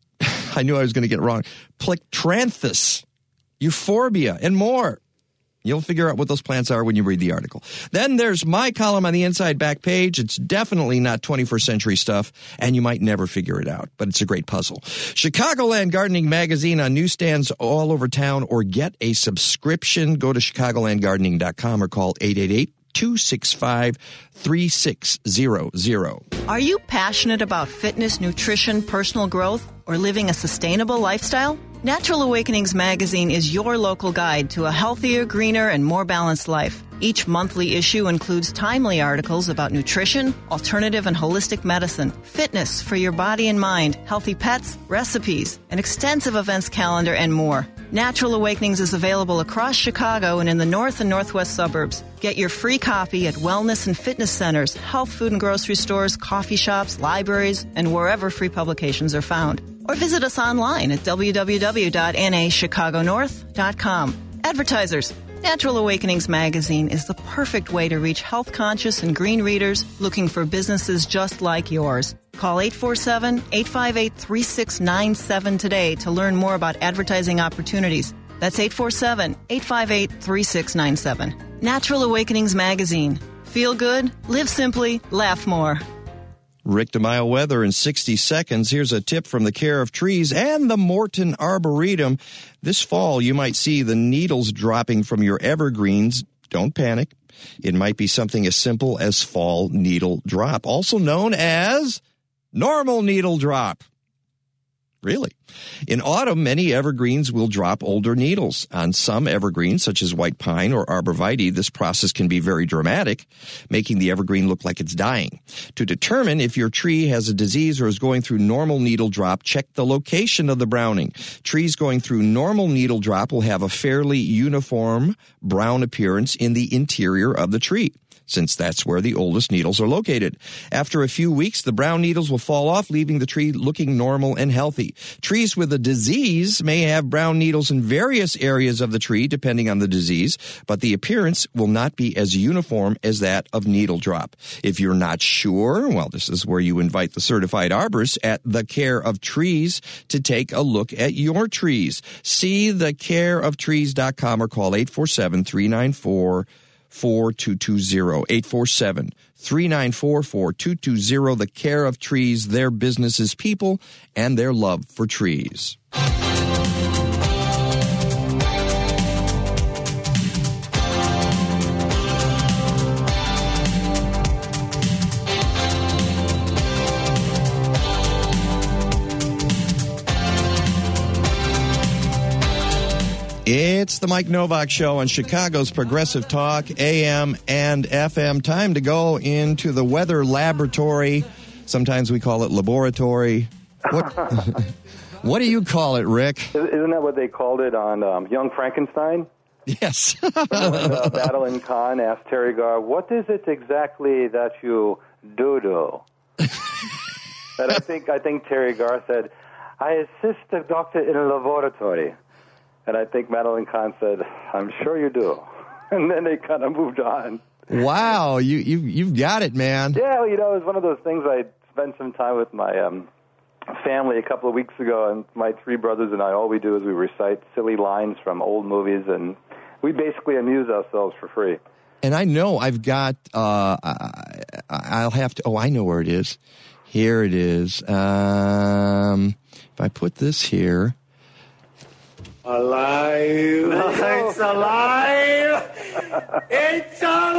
I knew I was going to get it wrong, plectranthus, euphorbia, and more. You'll figure out what those plants are when you read the article. Then there's my column on the inside back page. It's definitely not twenty-first century stuff, and you might never figure it out, but it's a great puzzle. Chicagoland Gardening Magazine on newsstands all over town, or get a subscription. Go to chicagoland gardening dot com or call eight eight eight, two six five, three six zero zero. Are you passionate about fitness, nutrition, personal growth, or living a sustainable lifestyle? Natural Awakenings Magazine is your local guide to a healthier, greener, and more balanced life. Each monthly issue includes timely articles about nutrition, alternative and holistic medicine, fitness for your body and mind, healthy pets, recipes, an extensive events calendar, and more. Natural Awakenings is available across Chicago and in the north and northwest suburbs. Get your free copy at wellness and fitness centers, health food and grocery stores, coffee shops, libraries, and wherever free publications are found. Or visit us online at w w w dot n a chicago north dot com. Advertisers, Natural Awakenings Magazine is the perfect way to reach health-conscious and green readers looking for businesses just like yours. Call eight four seven, eight five eight, three six nine seven today to learn more about advertising opportunities. That's eight four seven, eight five eight, three six nine seven. Natural Awakenings Magazine. Feel good, live simply, laugh more. Rick DeMille weather in sixty seconds. Here's a tip from the Care of Trees and the Morton Arboretum. This fall, you might see the needles dropping from your evergreens. Don't panic. It might be something as simple as fall needle drop, also known as normal needle drop. Really? In autumn, many evergreens will drop older needles. On some evergreens, such as white pine or arborvitae, this process can be very dramatic, making the evergreen look like it's dying. To determine if your tree has a disease or is going through normal needle drop, check the location of the browning. Trees going through normal needle drop will have a fairly uniform brown appearance in the interior of the tree, since that's where the oldest needles are located. After a few weeks, the brown needles will fall off, leaving the tree looking normal and healthy. Trees with a disease may have brown needles in various areas of the tree, depending on the disease, but the appearance will not be as uniform as that of needle drop. If you're not sure, well, this is where you invite the certified arborist at The Care of Trees to take a look at your trees. See the care of trees dot com or call eight four seven, three nine four, four two two zero, eight four seven, three nine four, four two two zero. The Care of Trees, their business is people and their love for trees. It's the Mike Novak Show on Chicago's Progressive Talk, A M and F M. Time to go into the weather laboratory. Sometimes we call it laboratory. What, what do you call it, Rick? Isn't that what they called it on um, Young Frankenstein? Yes. when uh, Madeline Kahn asked Terry Garr, what is it exactly that you do-do? And I think, I think Terry Garr said, I assist the doctor in a laboratory. And I think Madeline Kahn said, I'm sure you do. And then they kind of moved on. Wow, you, you, you've got it, man. Yeah, well, you know, it was one of those things. I spent some time with my um, family a couple of weeks ago, and my three brothers and I, all we do is we recite silly lines from old movies, and we basically amuse ourselves for free. And I know I've got, uh, I, I'll have to, oh, I know where it is. Here it is. Um, if I put this here. Alive! It's alive! It's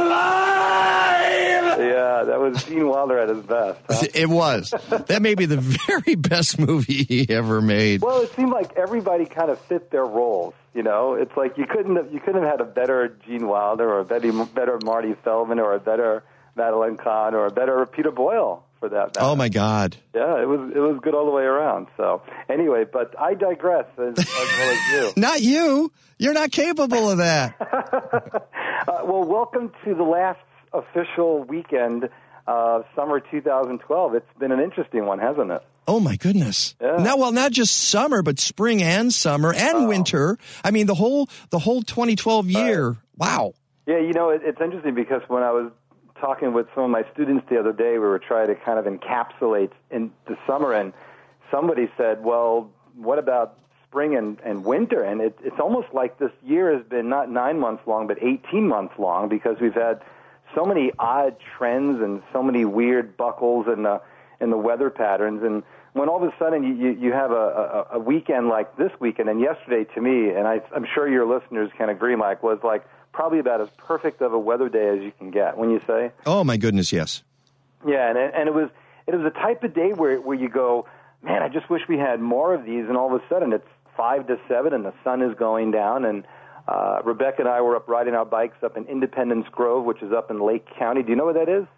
alive! Yeah, that was Gene Wilder at his best. Huh? It was. That may be the very best movie he ever made. Well, it seemed like everybody kind of fit their roles. You know, it's like you couldn't have, you couldn't have had a better Gene Wilder or a better, better Marty Feldman or a better Madeline Kahn or a better Peter Boyle. For that matter. Oh my God! Yeah, it was it was good all the way around. So anyway, but I digress as, as well as you. Not you. You're not capable of that. uh, well, welcome to the last official weekend of summer two thousand twelve. It's been an interesting one, hasn't it? Oh my goodness! Yeah. Now, well, not just summer, but spring and summer and oh. winter. I mean, the whole the whole twenty twelve year. Uh, wow. Yeah, you know, it, it's interesting because when I was talking with some of my students the other day, we were trying to kind of encapsulate in the summer, and somebody said, well, what about spring and, and winter? And it, it's almost like this year has been not nine months long, but eighteen months long, because we've had so many odd trends and so many weird buckles in the, in the weather patterns. And when all of a sudden you, you, you have a, a, a weekend like this weekend, and yesterday to me, and I, I'm sure your listeners can agree, Mike, was like probably about as perfect of a weather day as you can get, wouldn't you say? Oh, my goodness, yes. Yeah, and, and it was it was a type of day where where you go, man, I just wish we had more of these, and all of a sudden it's five to seven and the sun is going down, and uh, Rebecca and I were up riding our bikes up in Independence Grove, which is up in Lake County. Do you know where that is?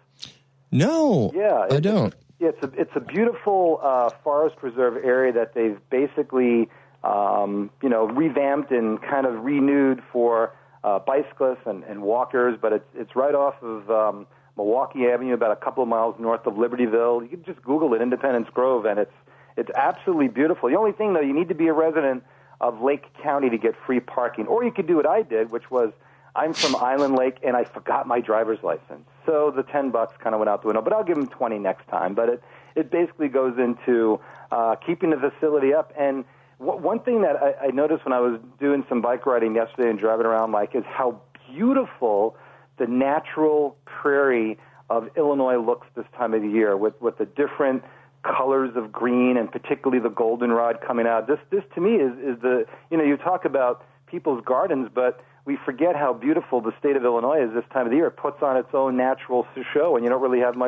No, yeah, I don't. Yeah, it's a, it's a beautiful uh, forest preserve area that they've basically, um, you know, revamped and kind of renewed for Uh, bicyclists and, and walkers, but it's it's right off of um, Milwaukee Avenue, about a couple of miles north of Libertyville. You can just Google it, Independence Grove, and it's it's absolutely beautiful. The only thing, though, you need to be a resident of Lake County to get free parking, or you could do what I did, which was I'm from Island Lake, and I forgot my driver's license, so the ten bucks kind of went out the window. But I'll give them twenty next time. But it it basically goes into uh, keeping the facility up. And one thing that I, I noticed when I was doing some bike riding yesterday and driving around, Mike, is how beautiful the natural prairie of Illinois looks this time of the year with, with the different colors of green and particularly the goldenrod coming out. This, this to me, is, is the, you know, you talk about people's gardens, but we forget how beautiful the state of Illinois is this time of the year. It puts on its own natural show, and you don't really have much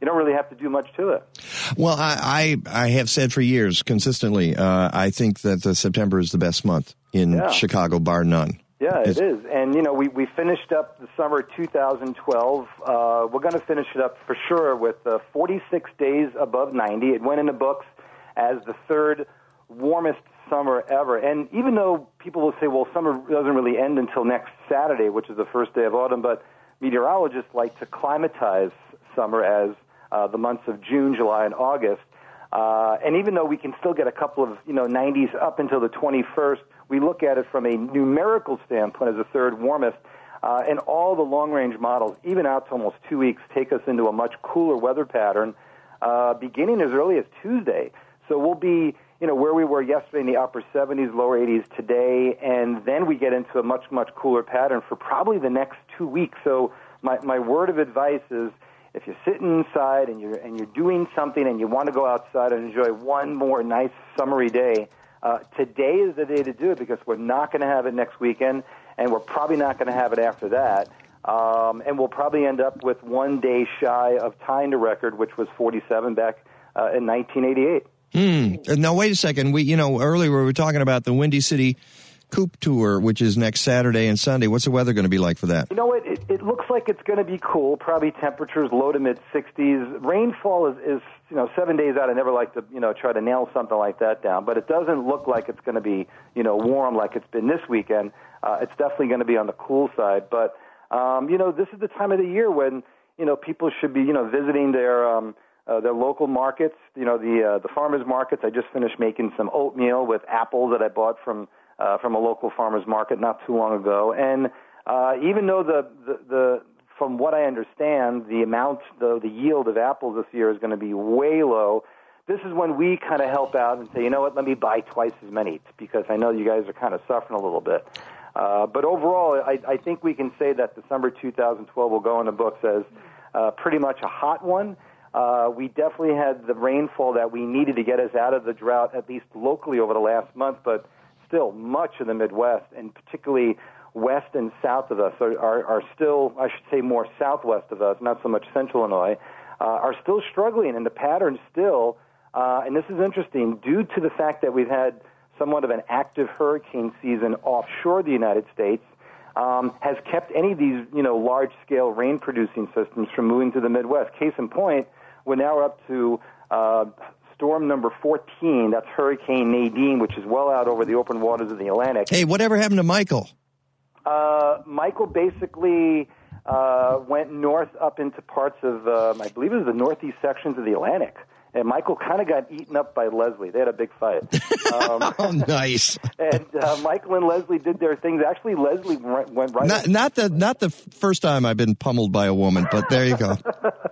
you don't really have to do much to it. Well, I, I, I have said for years consistently, uh, I think that uh, September is the best month in Yeah. Chicago, bar none. Yeah, It's- it is. And, you know, we, we finished up the summer two thousand twelve. Uh, we're going to finish it up for sure with uh, forty-six days above ninety. It went in the books as the third warmest summer ever. And even though people will say, well, summer doesn't really end until next Saturday, which is the first day of autumn, but meteorologists like to climatize summer as uh, the months of June, July, and August. Uh, and even though we can still get a couple of, you know, nineties up until the twenty-first, we look at it from a numerical standpoint as the third warmest. Uh, and all the long-range models, even out to almost two weeks, take us into a much cooler weather pattern, uh, beginning as early as Tuesday. So we'll be, you know, where we were yesterday in the upper seventies, lower eighties today, and then we get into a much, much cooler pattern for probably the next two weeks. So my, my word of advice is, if you're sitting inside and you're and you're doing something and you want to go outside and enjoy one more nice summery day, uh, today is the day to do it, because we're not going to have it next weekend, and we're probably not going to have it after that. Um, and we'll probably end up with one day shy of tying the record, which was forty-seven back uh, in nineteen eighty-eight. Hmm. Now, wait a second. We, you know, earlier we were talking about the Windy City Coop Tour, which is next Saturday and Sunday. What's the weather going to be like for that? You know what? It, it looks like it's going to be cool. Probably temperatures low to mid sixties. Rainfall is, is, you know, seven days out. I never like to, you know, try to nail something like that down. But it doesn't look like it's going to be, you know, warm like it's been this weekend. Uh, it's definitely going to be on the cool side. But, um, you know, this is the time of the year when, you know, people should be, you know, visiting their um, uh, their local markets. You know, the uh, the farmers markets. I just finished making some oatmeal with apples that I bought from. Uh, from a local farmer's market not too long ago. And uh, even though the, the, the, from what I understand, the amount, the, the yield of apples this year is going to be way low, this is when we kind of help out and say, you know what, let me buy twice as many, because I know you guys are kind of suffering a little bit. Uh, but overall, I, I think we can say that December two thousand twelve will go in the books as uh, pretty much a hot one. Uh, we definitely had the rainfall that we needed to get us out of the drought, at least locally over the last month, but still much of the Midwest, and particularly west and south of us, are, are, are still, I should say more southwest of us, not so much central Illinois, uh, are still struggling, and the pattern still, uh, and this is interesting, due to the fact that we've had somewhat of an active hurricane season offshore the United States, um, has kept any of these, you know, large-scale rain-producing systems from moving to the Midwest. Case in point, we're now up to uh, storm number fourteen, that's Hurricane Nadine, which is well out over the open waters of the Atlantic. Hey, whatever happened to Michael? Uh, Michael basically uh, went north up into parts of, um, I believe it was the northeast sections of the Atlantic. And Michael kind of got eaten up by Leslie. They had a big fight. Um, oh, nice. And uh, Michael and Leslie did their things. Actually, Leslie went right Not, not the not the first time I've been pummeled by a woman, but there you go.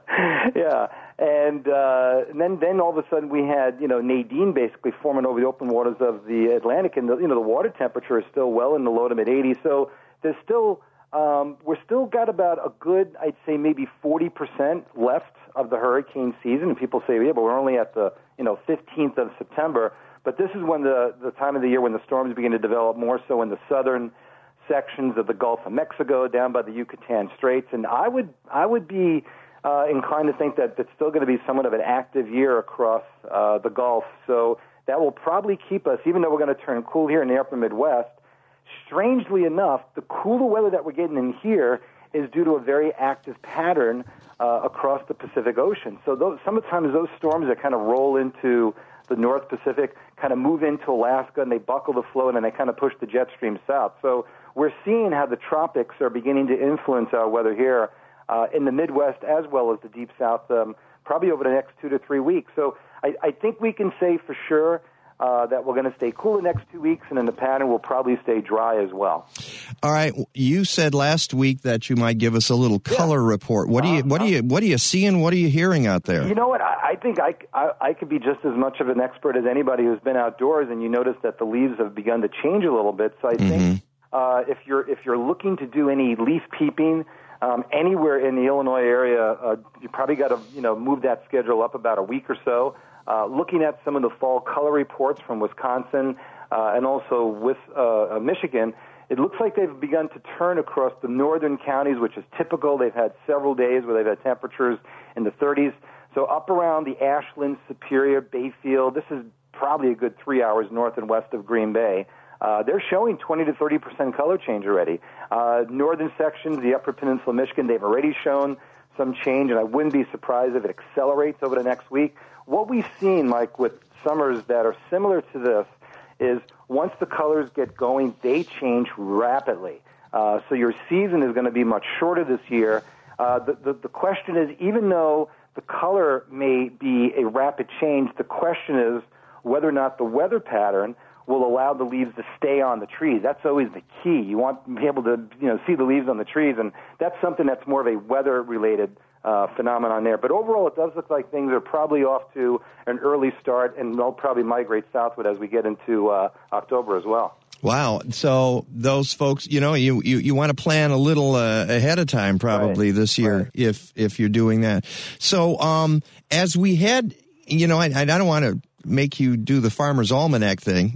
Yeah. And, uh, and then, then all of a sudden we had, you know, Nadine basically forming over the open waters of the Atlantic, and the, you know, the water temperature is still well in the low to mid eighties. So there's still, um, we're still got about a good, I'd say maybe forty percent left of the hurricane season. And people say, yeah, but we're only at the, you know, fifteenth of September. But this is when the, the time of the year when the storms begin to develop more so in the southern sections of the Gulf of Mexico, down by the Yucatan Straits. And I would, I would be, Uh, inclined to think that it's still going to be somewhat of an active year across uh, the Gulf. So that will probably keep us, even though we're going to turn cool here in the upper Midwest, strangely enough, the cooler weather that we're getting in here is due to a very active pattern uh, across the Pacific Ocean. So those, sometimes those storms that kind of roll into the North Pacific kind of move into Alaska, and they buckle the flow, and then they kind of push the jet stream south. So we're seeing how the tropics are beginning to influence our weather here Uh, in the Midwest as well as the Deep South, um, probably over the next two to three weeks. So I, I think we can say for sure uh, that we're going to stay cool the next two weeks, and then the pattern will probably stay dry as well. All right, you said last week that you might give us a little color yeah. report. What do you, what do you, what are you seeing? What are you hearing out there? You know what? I, I think I, I, I could be just as much of an expert as anybody who's been outdoors, and you notice that the leaves have begun to change a little bit. So I think mm-hmm. uh, if you're if you're looking to do any leaf peeping. Um, anywhere in the Illinois area, uh, you probably got to, you know, move that schedule up about a week or so. Uh, looking at some of the fall color reports from Wisconsin uh, and also with uh, Michigan, it looks like they've begun to turn across the northern counties, which is typical. They've had several days where they've had temperatures in the thirties. So up around the Ashland, Superior, Bayfield, this is probably a good three hours north and west of Green Bay. Uh, they're showing twenty to thirty percent color change already. Uh, northern sections, the Upper Peninsula of Michigan, they've already shown some change, and I wouldn't be surprised if it accelerates over the next week. What we've seen, Mike, with summers that are similar to this is once the colors get going, they change rapidly. Uh, so your season is going to be much shorter this year. Uh, the, the, the question is, even though the color may be a rapid change, the question is whether or not the weather pattern will allow the leaves to stay on the trees. That's always the key. You want to be able to, you know, see the leaves on the trees, and that's something that's more of a weather-related uh, phenomenon there. But overall, it does look like things are probably off to an early start, and they'll probably migrate southward as we get into uh, October as well. Wow. So those folks, you know, you, you, you want to plan a little uh, ahead of time probably right. this year right. if if you're doing that. So um, as we head, you know, I, I don't want to make you do the Farmer's Almanac thing.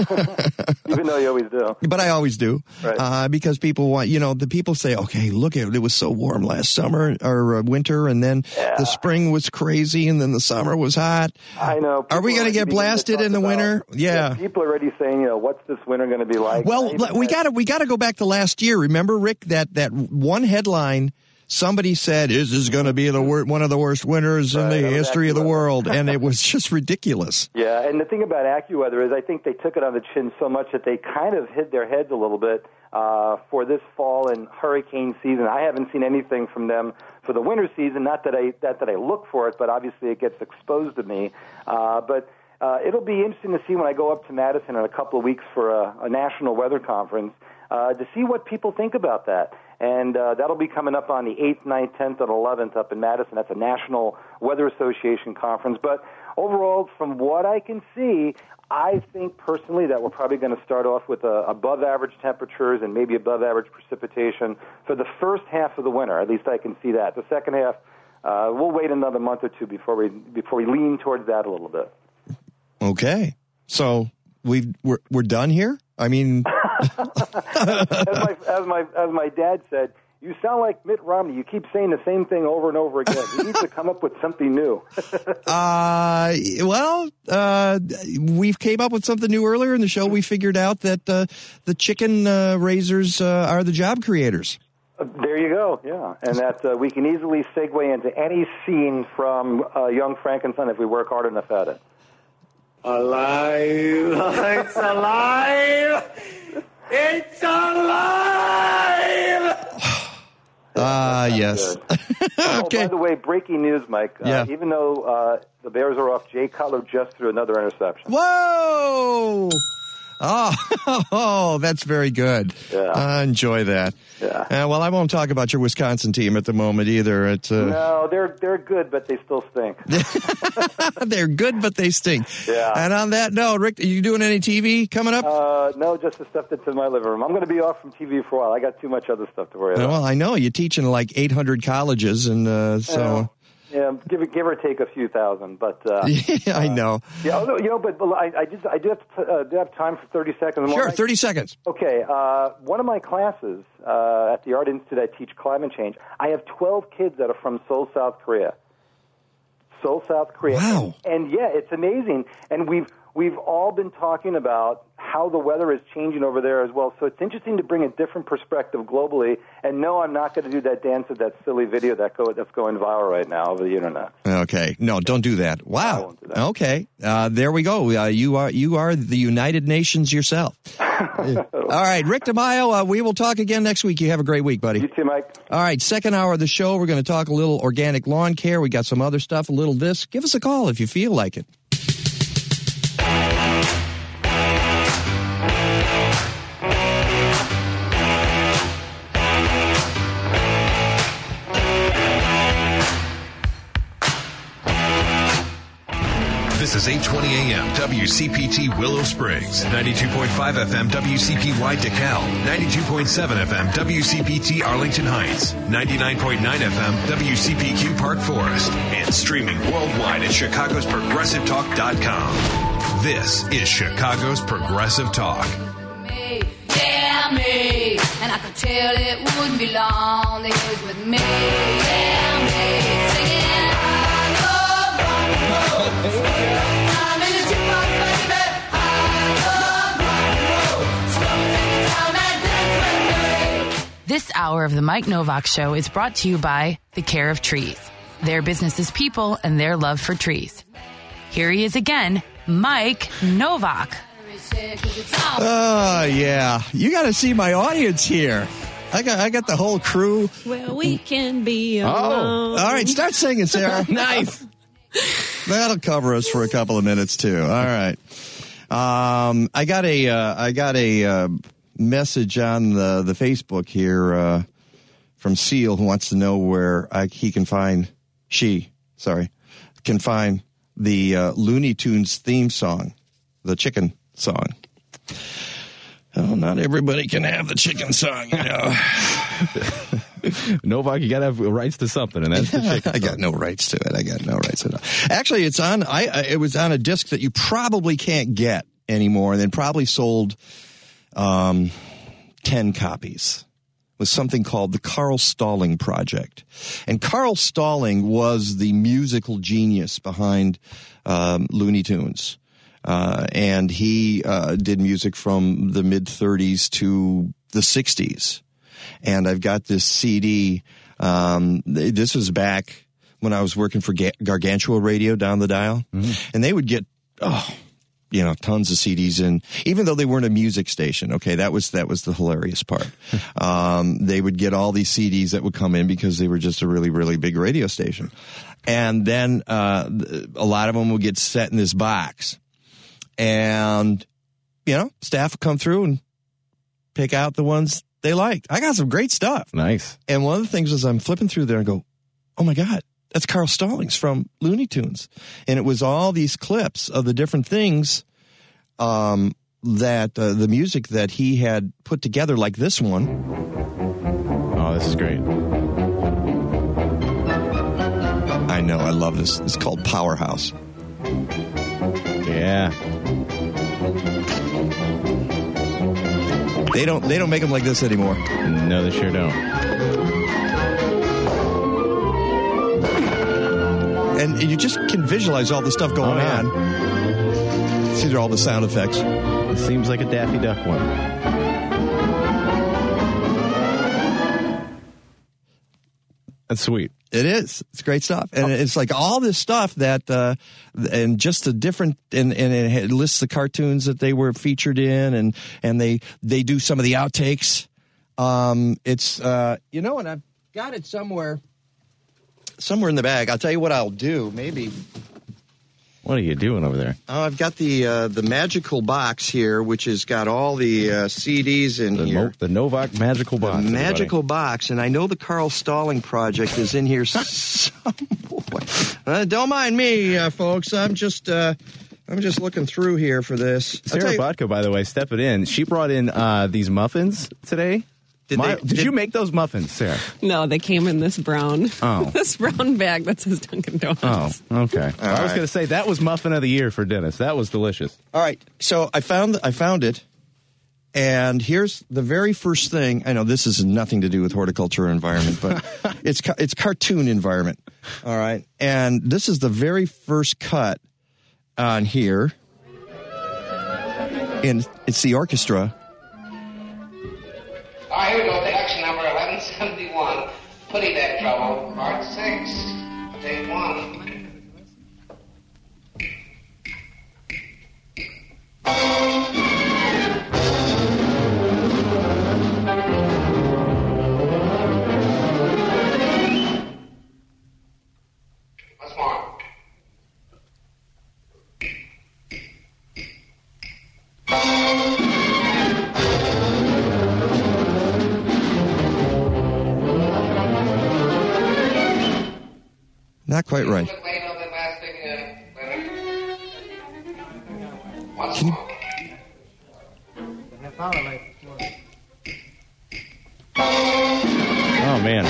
Even though you always do. But I always do. Right. Uh, because people want, you know, the people say, okay, look at it. It was so warm last summer or uh, winter, and then yeah. the spring was crazy, and then the summer was hot. I know. Are we going to get blasted in the about, winter? Yeah. yeah. People are already saying, you know, what's this winter going to be like? Well, we got to we got to go back to last year. Remember, Rick, that, that one headline somebody said, "Is this going to be the wor- one of the worst winters right, in the history of the AccuWeather. world?" And it was just ridiculous. Yeah, and the thing about AccuWeather is I think they took it on the chin so much that they kind of hid their heads a little bit uh, for this fall and hurricane season. I haven't seen anything from them for the winter season. Not that I that, that I look for it, but obviously it gets exposed to me. Uh, but uh, it'll be interesting to see when I go up to Madison in a couple of weeks for a, a national weather conference uh, to see what people think about that. And uh, that'll be coming up on the eighth, ninth, tenth, and eleventh up in Madison. That's a National Weather Association conference. But overall, from what I can see, I think personally that we're probably going to start off with uh, above-average temperatures and maybe above-average precipitation for the first half of the winter. At least I can see that. The second half, uh, we'll wait another month or two before we before we lean towards that a little bit. Okay. So we've, we're, we're done here? I mean... as, my, as my as my dad said, you sound like Mitt Romney. You keep saying the same thing over and over again. You need to come up with something new. uh, well, uh, we came up with something new earlier in the show. We figured out that uh, the chicken uh, raisers uh, are the job creators. Uh, there you go, yeah. And that uh, we can easily segue into any scene from uh, Young Frankenstein if we work hard enough at it. Alive! It's alive! It's alive! Ah, uh, yes. Oh, okay. by the way, breaking news, Mike. Uh, yeah. Even though uh, the Bears are off, Jay Cutler just threw another interception. Whoa! Oh, oh, that's very good. Yeah. I enjoy that. Yeah. Uh, well, I won't talk about your Wisconsin team at the moment either. It's, uh... No, they're they're good, but they still stink. They're good, but they stink. Yeah. And on that note, Rick, are you doing any T V coming up? Uh, no, just the stuff that's in my living room. I'm going to be off from T V for a while. I got too much other stuff to worry about. Well, I know. You teach in like eight hundred colleges, and uh, so... Yeah. Yeah, give it, give or take a few thousand, but uh, yeah, I know. Uh, yeah, although, you know, but I, I just I do have to, uh, do have time for thirty seconds. Sure, thirty seconds. Okay, uh, one of my classes uh, at the Art Institute, I teach climate change. I have twelve kids that are from Seoul, South Korea. Seoul, South Korea. Wow. And, and yeah, it's amazing. And we've we've all been talking about how the weather is changing over there as well. So it's interesting to bring a different perspective globally. And no, I'm not going to do that dance of that silly video that go, that's going viral right now over the internet. Okay. No, don't do that. Wow. I won't do that. Okay. Uh, there we go. Uh, you are you are the United Nations yourself. All right. Rick DeMaio, uh, we will talk again next week. You have a great week, buddy. You too, Mike. All right. Second hour of the show, we're going to talk a little organic lawn care. We got some other stuff, a little this. Give us a call if you feel like it. This is eight twenty a.m. W C P T Willow Springs, ninety-two point five F M W C P Y DeKalb, ninety-two point seven F M W C P T Arlington Heights, ninety-nine point nine F M W C P Q Park Forest, and streaming worldwide at Chicago's Progressive Talk dot com. This is Chicago's Progressive Talk. Me, yeah, me, and I could tell it wouldn't be long. They was with me, yeah, me, singing. I go This hour of the Mike Novak Show is brought to you by The Care of Trees. Their business is people and their love for trees. Here he is again, Mike Novak. Oh, yeah. You got to see my audience here. I got I got the whole crew. Well, we can be Oh. alone. All right, start singing, Sarah. Nice. That'll cover us for a couple of minutes, too. All right. Um, I got a uh, I got a uh, message on the, the Facebook here uh, from Seal, who wants to know where I, he can find, she, sorry, can find the uh, Looney Tunes theme song, the chicken song. Oh, not everybody can have the chicken song, you know. Novak, you got to have rights to something, and that's the chicken I got no rights to it. I got no rights to it. Actually, it's on. I, I it was on a disc that you probably can't get anymore, and then probably sold um, ten copies. It was something called the Carl Stalling Project, and Carl Stalling was the musical genius behind um, Looney Tunes. Uh, and he uh, did music from the mid thirties to the sixties. And I've got this C D. Um, this was back when I was working for Ga- Gargantua Radio down the dial. Mm-hmm. And they would get, oh, you know, tons of C Ds in, even though they weren't a music station. Okay, that was that was the hilarious part. um, they would get all these C Ds that would come in because they were just a really, really big radio station. And then uh, a lot of them would get set in this box. And, you know, staff would come through and pick out the ones they liked. I got some great stuff. Nice. And one of the things was I'm flipping through there and go, oh, my God, that's Carl Stallings from Looney Tunes. And it was all these clips of the different things um, that uh, the music that he had put together, like this one. Oh, this is great. I know. I love this. It's called Powerhouse. Yeah. They don't they don't make them like this anymore. No, they sure don't. And you just can visualize all the stuff going oh, yeah. on. See, there are all the sound effects. It seems like a Daffy Duck one. That's sweet. It is. It's great stuff. And it's like all this stuff that, uh, and just the different, and, and it lists the cartoons that they were featured in, and, and they, they do some of the outtakes. Um, it's, uh, you know, and I've got it somewhere, somewhere in the bag. I'll tell you what I'll do. Maybe. What are you doing over there? Oh, I've got the, uh, the magical box here, which has got all the, uh, C Ds in the here. Mo- the Novak magical box. The magical everybody. box. And I know the Carl Stalling Project is in here somewhere. Uh, don't mind me, uh, folks. I'm just, uh, I'm just looking through here for this. Sarah Botka, by the way, step it in. She brought in, uh, these muffins today. Did, My, they, did, did you make those muffins, Sarah? No, they came in this brown, oh. this brown bag that says Dunkin' Donuts. Oh, okay. All I was right. going to say that was muffin of the year for Dennis. That was delicious. All right. So I found, I found it. And here's the very first thing. I know this has nothing to do with horticulture or environment, but it's it's cartoon environment. All right. And this is the very first cut on here. And it's the orchestra. All right, here we go. Section number eleven seventy-one. Putty Deck Trouble, part six. Take one. Once more. Not quite right. Once more. Oh, man.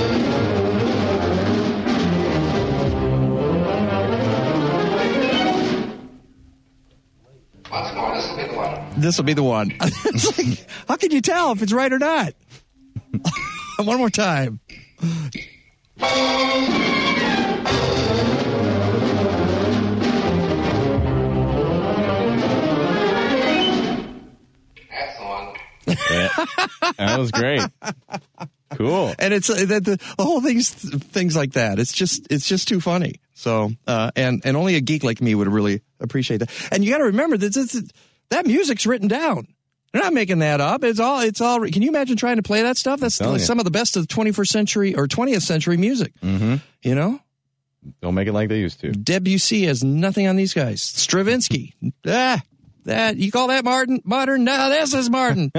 Once more. This will be the one. This will be the one. It's like, how can you tell if it's right or not? One more time. it. That was great. Cool. And it's uh, the, the, the whole thing's things like that. It's just it's just too funny. So uh, and and only a geek like me would really appreciate that. And you got to remember that this, that music's written down. They're not making that up. It's all it's all. Can you imagine trying to play that stuff? That's like some of the best of the twenty-first century or twentieth century music. Mm-hmm. You know. Don't make it like they used to. Debussy has nothing on these guys. Stravinsky. ah, that you call that modern? Modern? No, this is modern.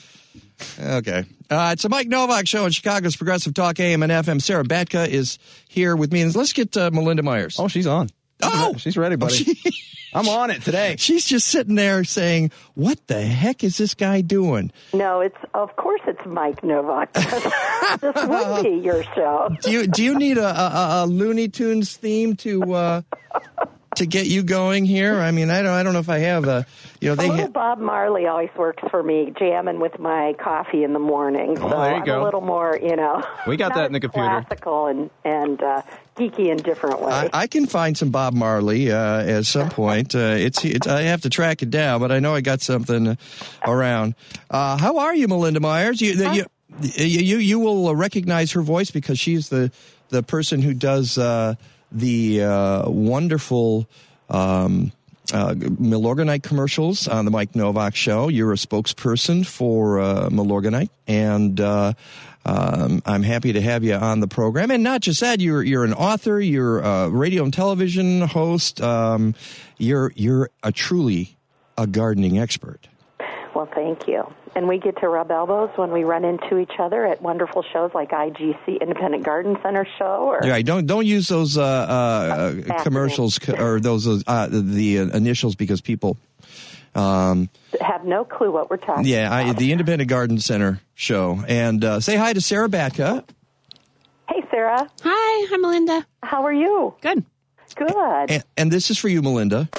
Okay. Uh, it's a Mike Novak show on Chicago's Progressive Talk A M and F M. Sarah Batka is here with me. And let's get uh, Melinda Myers. Oh, she's on. Oh! She's ready, buddy. Oh, she, I'm on it today. She's just sitting there saying, what the heck is this guy doing? No, it's of course it's Mike Novak. This would be your show. Do you do you need a, a, a Looney Tunes theme to uh, to get you going here? I mean, I don't I don't know if I have a you know they a little ha- Bob Marley always works for me, jamming with my coffee in the morning. So oh, there you I'm go. a little more, you know. We got that in the computer. Classical and and uh, geeky in different ways. I, I can find some Bob Marley uh, at some point. Uh, it's, it's I have to track it down, but I know I got something around. Uh, how are you, Melinda Myers? You you you, you will recognize her voice because she's the the person who does uh, the uh, wonderful um, uh, Milorganite commercials on the Mike Novak Show. You're a spokesperson for uh, Milorganite, and uh, um, I'm happy to have you on the program. And not just that, you're you're an author, you're a radio and television host. Um, you're you're a truly a gardening expert. Well, thank you. And we get to rub elbows when we run into each other at wonderful shows like I G C, Independent Garden Center show. Or yeah, don't don't use those uh, uh, commercials or those uh, the initials because people um, have no clue what we're talking yeah, about. Yeah, the Independent Garden Center show. And uh, say hi to Sarah Batka. Hey, Sarah. Hi, I'm Melinda. How are you? Good. Good. And, and this is for you, Melinda.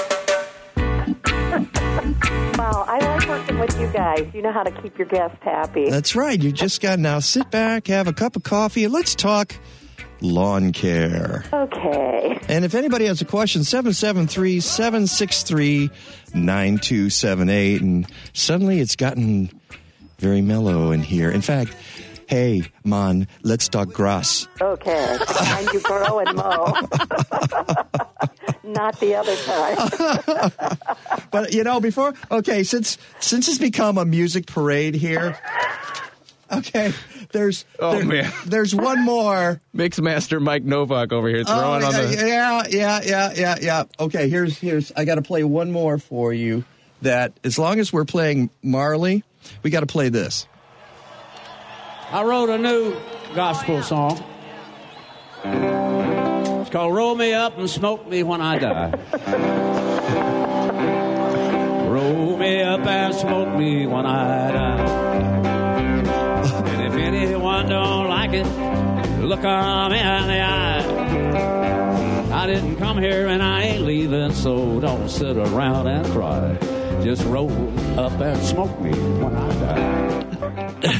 Wow, I like working with you guys. You know how to keep your guests happy. That's right. You just got to now sit back, have a cup of coffee, and let's talk lawn care. Okay. And if anybody has a question, seven seven three, seven six three, nine two seven eight. And suddenly it's gotten very mellow in here. In fact, hey, man, let's talk grass. Okay. The kind you grow and mow. Not the other time. But, you know, before, okay, since since it's become a music parade here, okay, there's oh, there, man. there's one more. Mixmaster Mike Novak over here throwing oh, on the... Yeah, yeah, yeah, yeah, yeah. Okay, here's, here's, I got to play one more for you that as long as we're playing Marley, we got to play this. I wrote a new gospel song. It's called Roll Me Up and Smoke Me When I Die. Roll me up and smoke me when I die. And if anyone don't like it, look 'em in the eye. I didn't come here and I ain't leaving, so don't sit around and cry. Just roll up and smoke me when I die.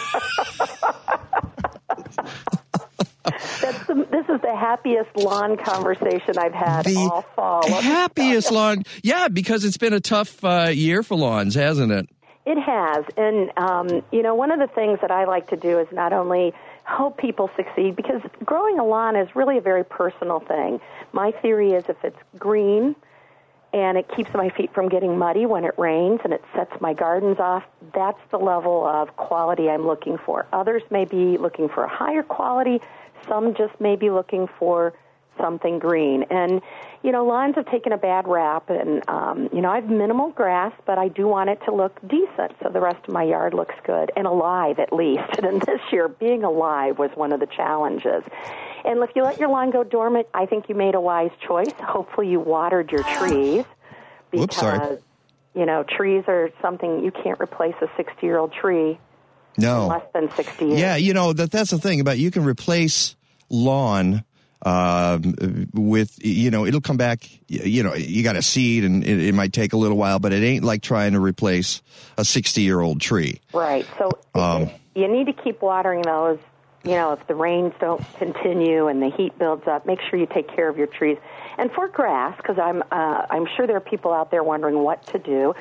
That's the, this is the happiest lawn conversation I've had the all fall. Happiest lawn. Yeah, because it's been a tough uh, year for lawns, hasn't it? It has. And, um, you know, one of the things that I like to do is not only help people succeed, because growing a lawn is really a very personal thing. My theory is if it's green and it keeps my feet from getting muddy when it rains and it sets my gardens off, that's the level of quality I'm looking for. Others may be looking for a higher quality. Some just may be looking for something green. And, you know, lawns have taken a bad rap. And, um, you know, I have minimal grass, but I do want it to look decent so the rest of my yard looks good and alive at least. And this year, being alive was one of the challenges. And if you let your lawn go dormant, I think you made a wise choice. Hopefully you watered your trees. Because, Whoops, sorry. you know, trees are something you can't replace a sixty-year-old tree. No. Less than sixty years. Yeah, you know, that that's the thing about you can replace lawn um, with, you know, it'll come back, you know, you got a seed and it, it might take a little while, but it ain't like trying to replace a sixty-year-old tree. Right. So Um, you need to keep watering those. You know, if the rains don't continue and the heat builds up, make sure you take care of your trees. And for grass, because I'm uh, I'm sure there are people out there wondering what to do.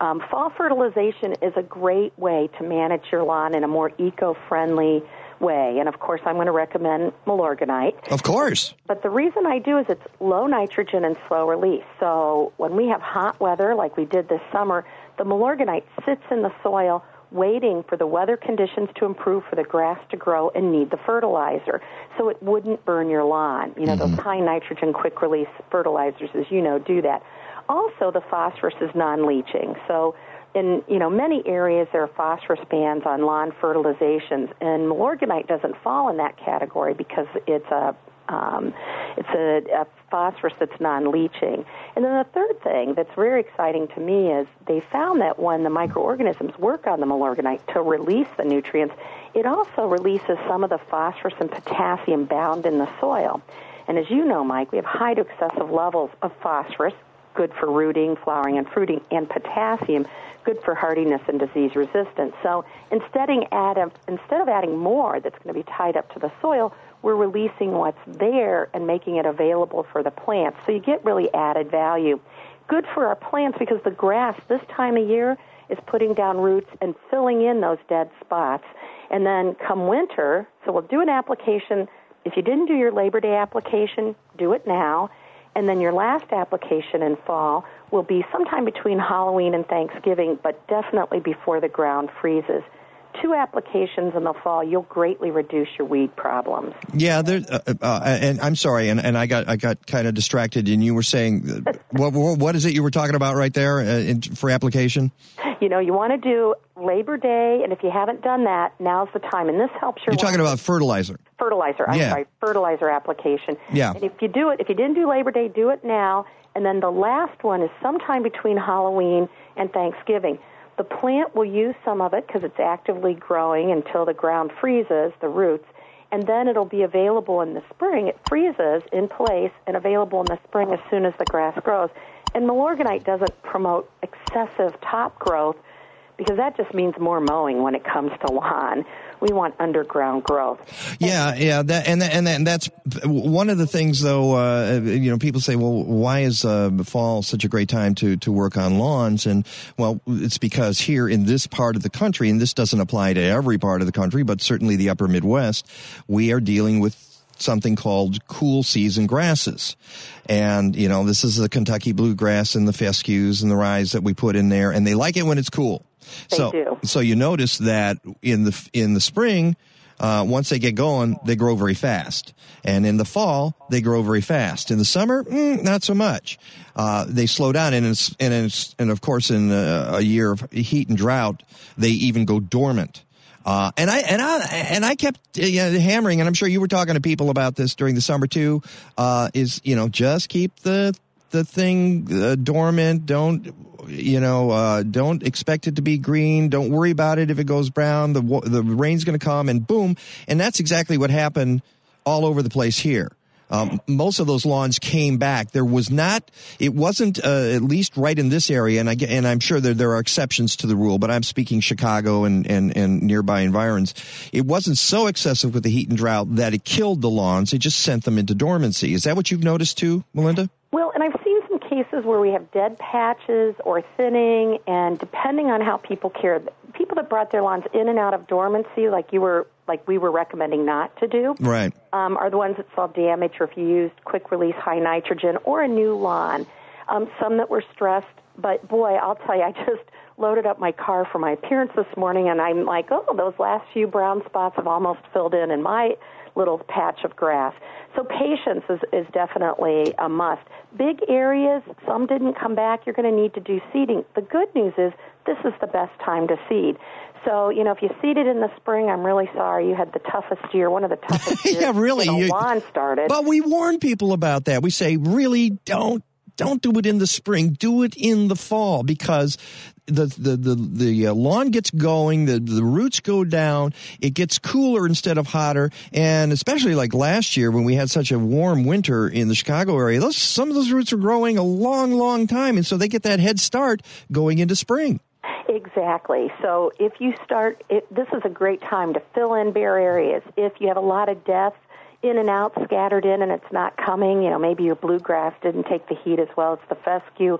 Um, fall fertilization is a great way to manage your lawn in a more eco-friendly way. And, of course, I'm going to recommend Milorganite. Of course. But the reason I do is it's low nitrogen and slow release. So when we have hot weather like we did this summer, the Milorganite sits in the soil waiting for the weather conditions to improve for the grass to grow and need the fertilizer. So it wouldn't burn your lawn. You know, mm-hmm. those high nitrogen, quick release fertilizers, as you know, do that. Also, the phosphorus is non-leaching. So in, you know, many areas there are phosphorus bans on lawn fertilizations, and Milorganite doesn't fall in that category because it's a Um, it's a, a phosphorus that's non-leaching. And then the third thing that's very exciting to me is they found that when the microorganisms work on the Milorganite to release the nutrients, it also releases some of the phosphorus and potassium bound in the soil. And as you know, Mike, we have high to excessive levels of phosphorus, good for rooting, flowering, and fruiting, and potassium, good for hardiness and disease resistance. So instead of, add, instead of adding more that's going to be tied up to the soil, we're releasing what's there and making it available for the plants. So you get really added value. Good for our plants because the grass this time of year is putting down roots and filling in those dead spots. And then come winter, so we'll do an application. If you didn't do your Labor Day application, do it now. And then your last application in fall will be sometime between Halloween and Thanksgiving, but definitely before the ground freezes. Two applications in the fall, you'll greatly reduce your weed problems. Yeah, there, uh, uh, and I'm sorry, and, and I got I got kind of distracted, and you were saying, uh, what what is it you were talking about right there uh, in, for application? You know, you want to do Labor Day, and if you haven't done that, now's the time. And this helps your You're talking about fertilizer. Fertilizer, I'm yeah. sorry, fertilizer application. Yeah. And if you do it, if you didn't do Labor Day, do it now. And then the last one is sometime between Halloween and Thanksgiving. The plant will use some of it because it's actively growing until the ground freezes, the roots, and then it'll be available in the spring. It freezes in place and available in the spring as soon as the grass grows. And Milorganite doesn't promote excessive top growth because that just means more mowing when it comes to lawn. We want underground growth. Yeah, yeah, that, and and and that's one of the things, though. Uh, you know, people say, "Well, why is uh, fall such a great time to to work on lawns?" And well, it's because here in this part of the country, and this doesn't apply to every part of the country, but certainly the Upper Midwest, we are dealing with something called cool season grasses. And, you know, this is the Kentucky bluegrass and the fescues and the rye that we put in there, and they like it when it's cool. They so, do. So you notice that in the in the spring, uh, once they get going, they grow very fast. And in the fall, they grow very fast. In the summer, mm, not so much. Uh, they slow down. And, it's, and, it's, and of course, in a, a year of heat and drought, they even go dormant. Uh, and I, and I, and I kept uh, hammering, and I'm sure you were talking to people about this during the summer too, uh, is, you know, just keep the, the thing uh, dormant. Don't, you know, uh, don't expect it to be green. Don't worry about it if it goes brown. The, the rain's going to come and boom. And that's exactly what happened all over the place here. Um, most of those lawns came back. There was not, it wasn't, uh, at least right in this area, and I and I'm sure there there are exceptions to the rule, but I'm speaking Chicago and, and, and nearby environs. It wasn't so excessive with the heat and drought that it killed the lawns. It just sent them into dormancy. Is that what you've noticed too, Melinda? Well, and I've seen some cases where we have dead patches or thinning, and depending on how people care, people that brought their lawns in and out of dormancy, like you were, like we were recommending not to do, right, um, are the ones that saw damage, or if you used quick release high nitrogen or a new lawn. Um, some that were stressed, but boy, I'll tell you, I just loaded up my car for my appearance this morning, and I'm like, oh, those last few brown spots have almost filled in in my little patch of grass. So patience is, is definitely a must. Big areas, some didn't come back. You're going to need to do seeding. The good news is this is the best time to seed. So, you know, if you seeded in the spring, I'm really sorry. You had the toughest year, one of the toughest years yeah, really. when the you, lawn started. But we warn people about that. We say, really, don't don't do it in the spring. Do it in the fall, because the the the, the uh, lawn gets going, the the roots go down, it gets cooler instead of hotter, and especially like last year when we had such a warm winter in the Chicago area, those some of those roots are growing a long, long time, and so they get that head start going into spring. Exactly. So if you start, it, this is a great time to fill in bare areas. If you have a lot of death in and out, scattered in, and it's not coming, you know, maybe your bluegrass didn't take the heat as well as the fescue,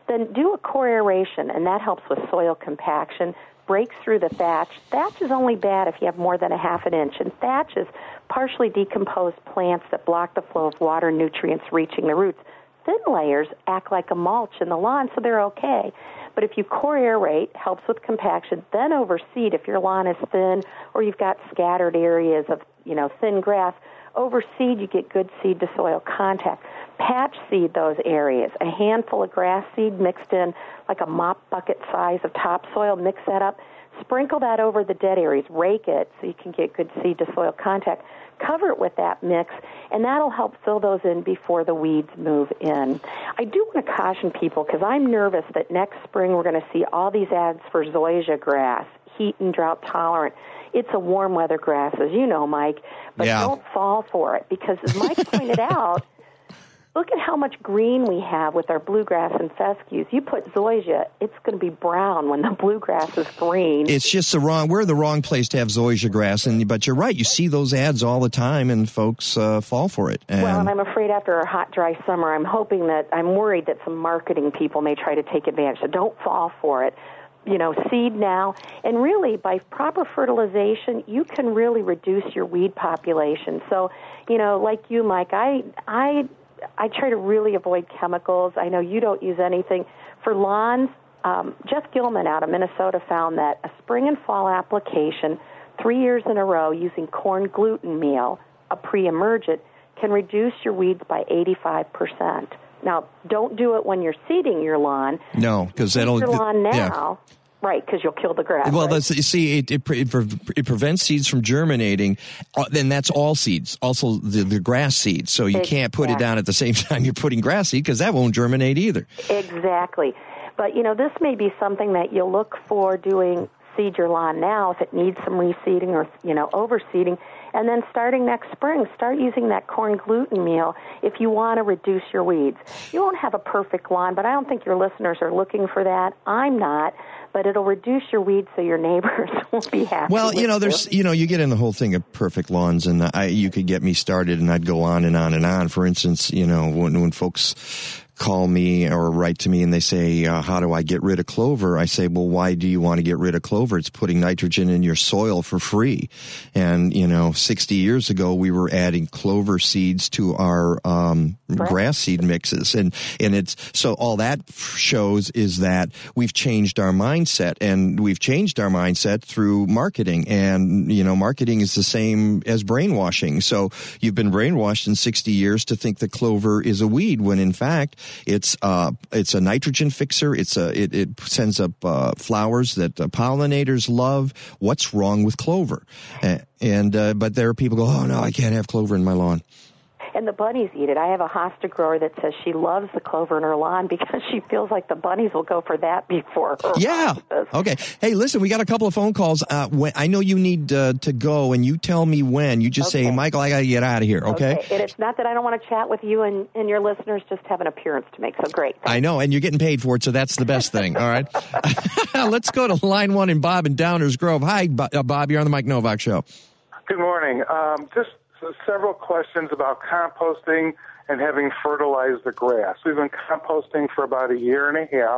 Then do a core aeration, and that helps with soil compaction, breaks through the thatch. Thatch is only bad if you have more than a half an inch, and thatch is partially decomposed plants that block the flow of water and nutrients reaching the roots. Thin layers act like a mulch in the lawn, so they're okay. But if you core aerate, helps with compaction, then overseed if your lawn is thin or you've got scattered areas of, you know, thin grass. Overseed, you get good seed to soil contact. Patch seed those areas. A handful of grass seed mixed in like a mop bucket size of topsoil, mix that up. Sprinkle that over the dead areas. Rake it so you can get good seed to soil contact. Cover it with that mix, and that'll help fill those in before the weeds move in. I do want to caution people because I'm nervous that next spring we're going to see all these ads for zoysia grass, heat and drought tolerant. It's a warm weather grass, as you know, Mike, but yeah. don't fall for it because, as Mike pointed out, look at how much green we have with our bluegrass and fescues. You put zoysia, it's going to be brown when the bluegrass is green. It's just the wrong, we're the wrong place to have zoysia grass. And but you're right, you see those ads all the time, and folks uh, fall for it. And well, and I'm afraid after a hot, dry summer, I'm hoping that, I'm worried that some marketing people may try to take advantage. So don't fall for it. You know, seed now. And really, by proper fertilization, you can really reduce your weed population. So, you know, like you, Mike, I, I, I try to really avoid chemicals. I know you don't use anything. For lawns, um, Jeff Gilman out of Minnesota found that a spring and fall application, three years in a row, using corn gluten meal, a pre-emergent, can reduce your weeds by eighty-five percent. Now, don't do it when you're seeding your lawn. No, because that'll... Seed your lawn now. Yeah. Right, because you'll kill the grass. Well, right? that's, you see, it, it, it, it prevents seeds from germinating. Uh, then that's all seeds, also the, the grass seeds. So you exactly. can't put it down at the same time you're putting grass seed because that won't germinate either. Exactly. But, you know, this may be something that you'll look for doing seed your lawn now if it needs some reseeding or, you know, overseeding. And then starting next spring, start using that corn gluten meal if you want to reduce your weeds. You won't have a perfect lawn, but I don't think your listeners are looking for that. I'm not. But it'll reduce your weeds so your neighbors will be happy. Well, with you know, there's, you know, you get in the whole thing of perfect lawns, and I, you could get me started, and I'd go on and on and on. For instance, you know, when when folks call me or write to me and they say, uh, how do I get rid of clover? I say, well, why do you want to get rid of clover? It's putting nitrogen in your soil for free. And, you know, sixty years ago, we were adding clover seeds to our um, right. grass seed mixes. And, and it's, so all that shows is that we've changed our mindset, and we've changed our mindset through marketing. And, you know, marketing is the same as brainwashing. So you've been brainwashed in sixty years to think that clover is a weed, when in fact, It's uh, it's a nitrogen fixer. It's a it, it sends up uh, flowers that uh, pollinators love. What's wrong with clover? Uh, and uh, but there are people who go, oh no, I can't have clover in my lawn. And the bunnies eat it. I have a hosta grower that says she loves the clover in her lawn because she feels like the bunnies will go for that before her. Yeah. Hostas. Okay. Hey, listen, we got a couple of phone calls. Uh, when, I know you need uh, to go, and you tell me when. You just okay. say, Michael, I got to get out of here. Okay? okay. And it's not that I don't want to chat with you and, and your listeners, just have an appearance to make. So great. Thanks. I know, and you're getting paid for it, so that's the best thing. All right. Let's go to line one in Bob in Downers Grove. Hi, Bob. You're on the Mike Novak Show. Good morning. Um, just several questions about composting and having fertilized the grass. We've been composting for about a year and a half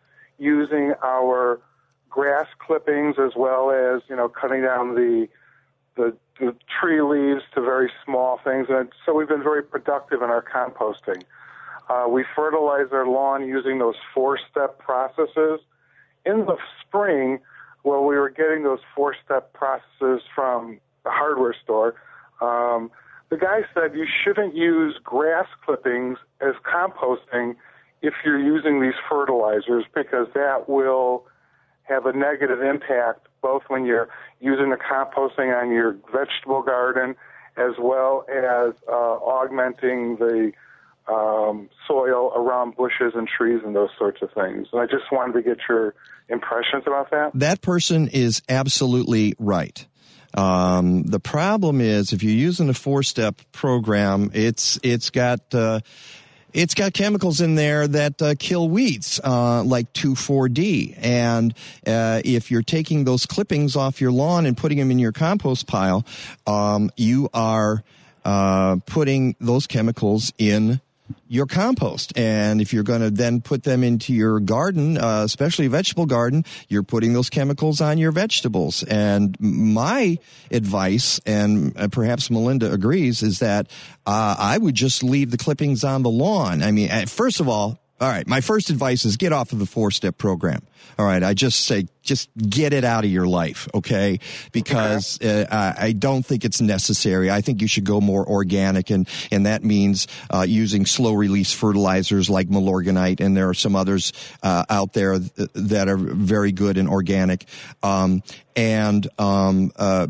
using our grass clippings as well as, you know, cutting down the the, the tree leaves to very small things. And so we've been very productive in our composting. Uh, we fertilize our lawn using those four-step processes. In the spring, well, we were getting those four-step processes from the hardware store. Um, the guy said you shouldn't use grass clippings as composting if you're using these fertilizers, because that will have a negative impact both when you're using the composting on your vegetable garden as well as uh, augmenting the um, soil around bushes and trees and those sorts of things. And I just wanted to get your impressions about that. That person is absolutely right. Um, the problem is if you're using a four-step program, it's, it's got, uh, it's got chemicals in there that uh, kill weeds, uh, like two four D. And, uh, if you're taking those clippings off your lawn and putting them in your compost pile, um, you are, uh, putting those chemicals in your compost. And if you're going to then put them into your garden, uh, especially a vegetable garden, you're putting those chemicals on your vegetables. And my advice, and uh, perhaps Melinda agrees, is that uh, I would just leave the clippings on the lawn. I mean, uh, first of all, all right, my first advice is get off of the four-step program. All right, I just say just get it out of your life, okay? Because uh, I don't think it's necessary. I think you should go more organic, and, and that means uh, using slow-release fertilizers like Milorganite, and there are some others uh, out there th- that are very good and organic. Um, and um, uh,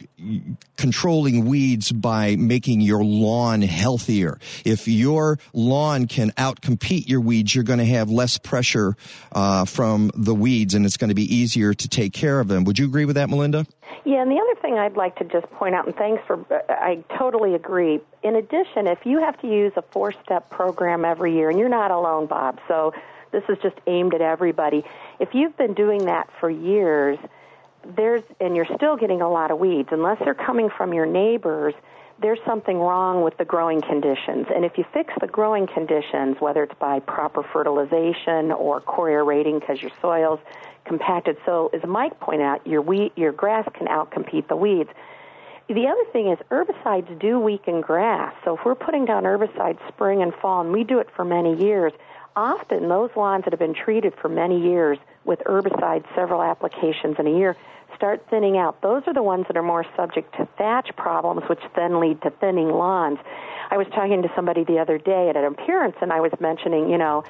controlling weeds by making your lawn healthier. If your lawn can outcompete your weeds, you're going to have less pressure uh, from the weeds, and it's going to be easier to take care of them. Would you agree with that, Melinda? Yeah, and the other thing I'd like to just point out, and thanks for, I totally agree. In addition, if you have to use a four-step program every year, and you're not alone, Bob, so this is just aimed at everybody. If you've been doing that for years, there's and you're still getting a lot of weeds, unless they're coming from your neighbors, there's something wrong with the growing conditions. And if you fix the growing conditions, whether it's by proper fertilization or core aerating because your soil's compacted, so as Mike pointed out, your wheat, your grass can outcompete the weeds. The other thing is herbicides do weaken grass. So if we're putting down herbicides spring and fall, and we do it for many years, often those lawns that have been treated for many years with herbicides, several applications in a year, start thinning out. Those are the ones that are more subject to thatch problems, which then lead to thinning lawns. I was talking to somebody the other day at an appearance, and I was mentioning, you know,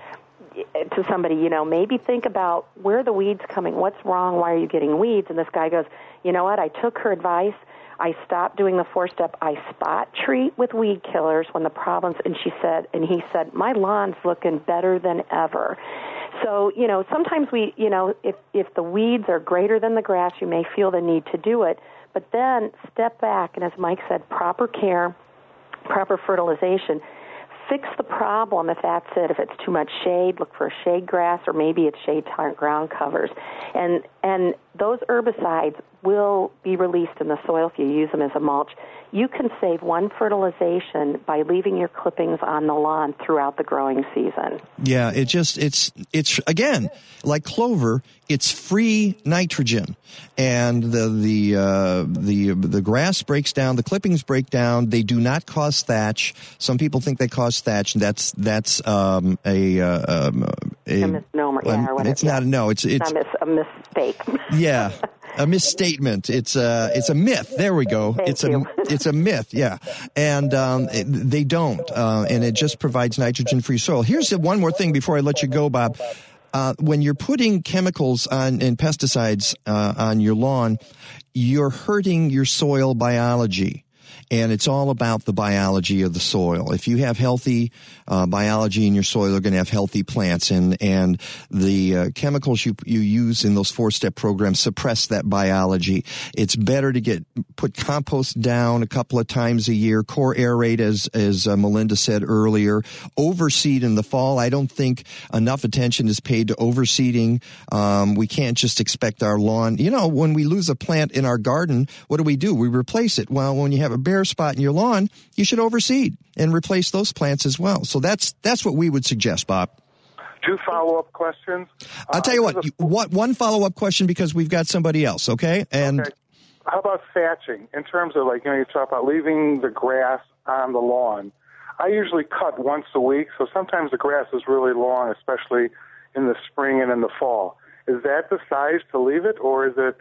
to somebody, you know, maybe think about where are the weeds coming, what's wrong, why are you getting weeds? And this guy goes, you know what, I took her advice. I stopped doing the four-step. I spot treat with weed killers when the problems, and she said, and he said, my lawn's looking better than ever. So, you know, sometimes we, you know, if, if the weeds are greater than the grass, you may feel the need to do it. But then step back, and as Mike said, proper care, proper fertilization. Fix the problem if that's it. If it's too much shade, look for a shade grass, or maybe it's shade-tolerant ground covers. And and those herbicides will be released in the soil if you use them as a mulch. You can save one fertilization by leaving your clippings on the lawn throughout the growing season. Yeah, it just, it's, it's again, like clover, it's free nitrogen. And the, the, uh, the, the grass breaks down, the clippings break down, they do not cause thatch. Some people think they cause thatch, and that's, that's, um, a, uh, um, a, a misnomer, yeah, or whatever. It's not, no, it's, it's, it's a, mis- a mistake. Yeah. A misstatement. It's a it's a myth. There we go. Thank it's you. a it's a myth. Yeah, and um, it, they don't, uh, and it just provides nitrogen-free soil. Here's one more thing before I let you go, Bob. Uh, when you're putting chemicals on and pesticides uh, on your lawn, you're hurting your soil biology. And it's all about the biology of the soil. If you have healthy uh, biology in your soil, you're going to have healthy plants. And and the uh, chemicals you you use in those four-step programs suppress that biology. It's better to get put compost down a couple of times a year, core aerate, as as uh, Melinda said earlier, overseed in the fall. I don't think enough attention is paid to overseeding. Um, we can't just expect our lawn. You know, when we lose a plant in our garden, what do we do? We replace it. Well, when you have a bare spot in your lawn, you should overseed and replace those plants as well. So that's that's what we would suggest, Bob. Two follow-up questions. I'll tell you what, you, what one follow-up question because we've got somebody else, okay? And okay. How about thatching? In terms of, like, you know, you talk about leaving the grass on the lawn. I usually cut once a week, so sometimes the grass is really long, especially in the spring and in the fall. Is that the size to leave it, or is it...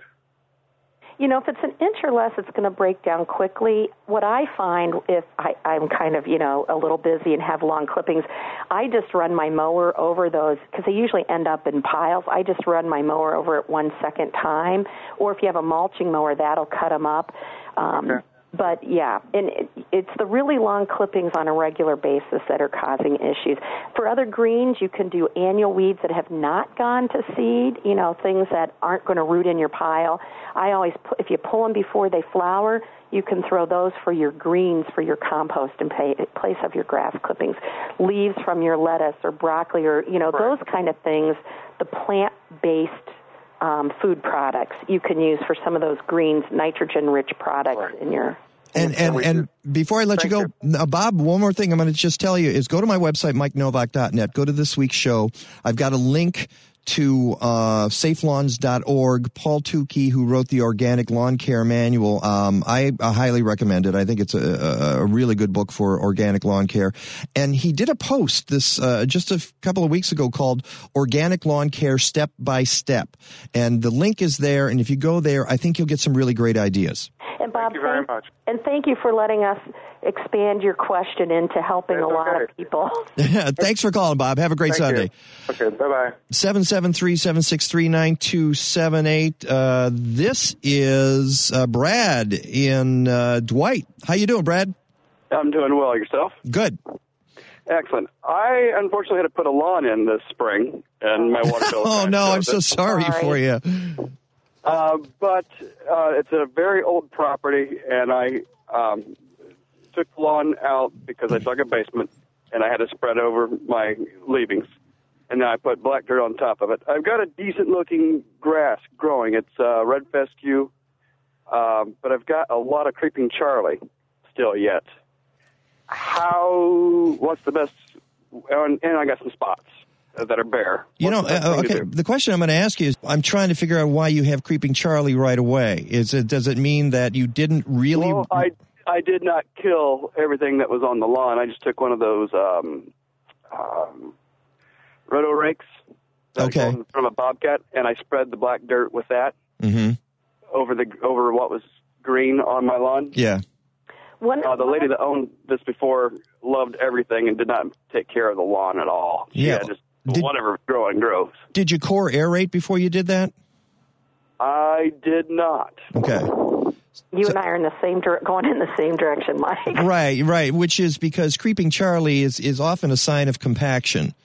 You know, if it's an inch or less, it's going to break down quickly. What I find if I, I'm kind of, you know, a little busy and have long clippings, I just run my mower over those because they usually end up in piles. I just run my mower over it one second time. Or if you have a mulching mower, that'll cut them up. Um, okay. But, yeah, and it, it's the really long clippings on a regular basis that are causing issues. For other greens, you can do annual weeds that have not gone to seed, you know, things that aren't going to root in your pile. I always, if you pull them before they flower, you can throw those for your greens, for your compost in place of your grass clippings. Leaves from your lettuce or broccoli or, you know, right. those kind of things, the plant-based Um, food products you can use for some of those greens, nitrogen-rich products right. in your And and, and before I let Thank you go, uh, Bob, one more thing I'm going to just tell you is go to my website, mike novak dot net. Go to this week's show. I've got a link to uh, safe lawns dot org. Paul Tukey, who wrote the Organic Lawn Care Manual, um, I, I highly recommend it. I think it's a, a, a really good book for organic lawn care. And he did a post this uh, just a couple of weeks ago called Organic Lawn Care Step by Step. And the link is there. And if you go there, I think you'll get some really great ideas. And Bob, Thank you very thank, much. And thank you for letting us expand your question into helping That's a lot okay. of people. Thanks for calling, Bob. Have a great Thank Sunday. you. Okay, bye-bye. seven seven three, seven six three, nine two seven eight. Uh, this is uh, Brad in uh, Dwight. How you doing, Brad? I'm doing well. Yourself? Good. Excellent. I unfortunately had to put a lawn in this spring, and my water bill. Oh, no, I'm so sorry, Sorry. for you. Uh, but uh, it's a very old property, and I um, took the lawn out because I dug a basement, and I had to spread over my leavings. And then I put black dirt on top of it. I've got a decent-looking grass growing. It's uh, red fescue, um, but I've got a lot of creeping Charlie still yet. How? What's the best? And, and I got some spots that are bare. You know, What's the best uh, thing to okay, do? the question I'm going to ask you is, I'm trying to figure out why you have Creeping Charlie right away. Is it, does it mean that you didn't really... Well, I I did not kill everything that was on the lawn. I just took one of those um, um, roto rakes that Okay. go from a bobcat, and I spread the black dirt with that Mm-hmm. over the over what was green on my lawn. Yeah. One, Uh, the lady that owned this before loved everything and did not take care of the lawn at all. She Yeah. had just Did- whatever growing grows. Did you core aerate before you did that? I did not. Okay. you and I are in the same dir- going in the same direction, Mike. Right, right, which is because Creeping Charlie is, is often a sign of compaction.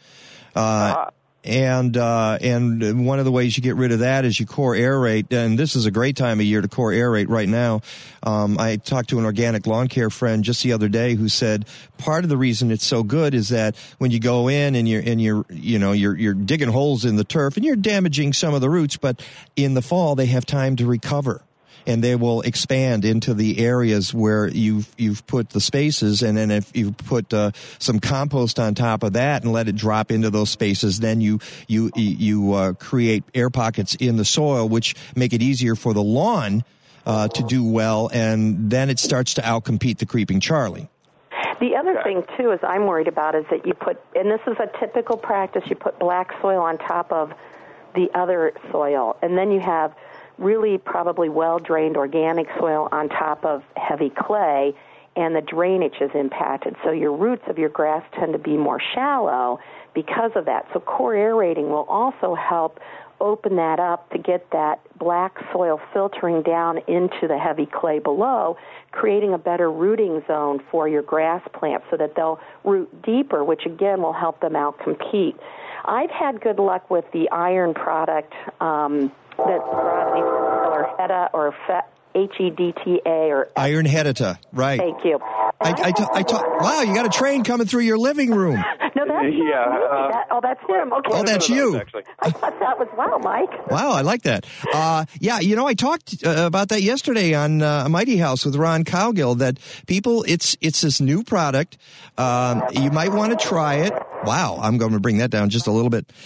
Uh, and uh, and one of the ways you get rid of that is you core aerate, and this is a great time of year to core aerate right now. Um, I talked to an organic lawn care friend just the other day who said part of the reason it's so good is that when you go in and you're and you're you know you're you're digging holes in the turf and you're damaging some of the roots, but in the fall they have time to recover. And they will expand into the areas where you've you've put the spaces, and then if you put uh, some compost on top of that and let it drop into those spaces, then you you you uh, create air pockets in the soil, which make it easier for the lawn uh, to do well, and then it starts to outcompete the Creeping Charlie. The other thing, too, is I'm worried about is that you put, and this is a typical practice, you put black soil on top of the other soil, and then you have really probably well-drained organic soil on top of heavy clay, and the drainage is impacted. So your roots of your grass tend to be more shallow because of that. So core aerating will also help open that up to get that black soil filtering down into the heavy clay below, creating a better rooting zone for your grass plants so that they'll root deeper, which again will help them out-compete. I've had good luck with the iron product um, that Rodney or Heta or H E D T A or Iron Hedita, right? Thank you. I, I, ta- I ta- wow, you got a train coming through your living room. No, that's yeah. Uh, that, oh, that's him. Okay. Oh, that's you. I thought that was wow, Mike. Wow, I like that. Uh, yeah, you know, I talked uh, about that yesterday on uh, Mighty House with Ron Cowgill, that people, it's it's this new product. Um, you might want to try it. Wow, I'm going to bring that down just a little bit.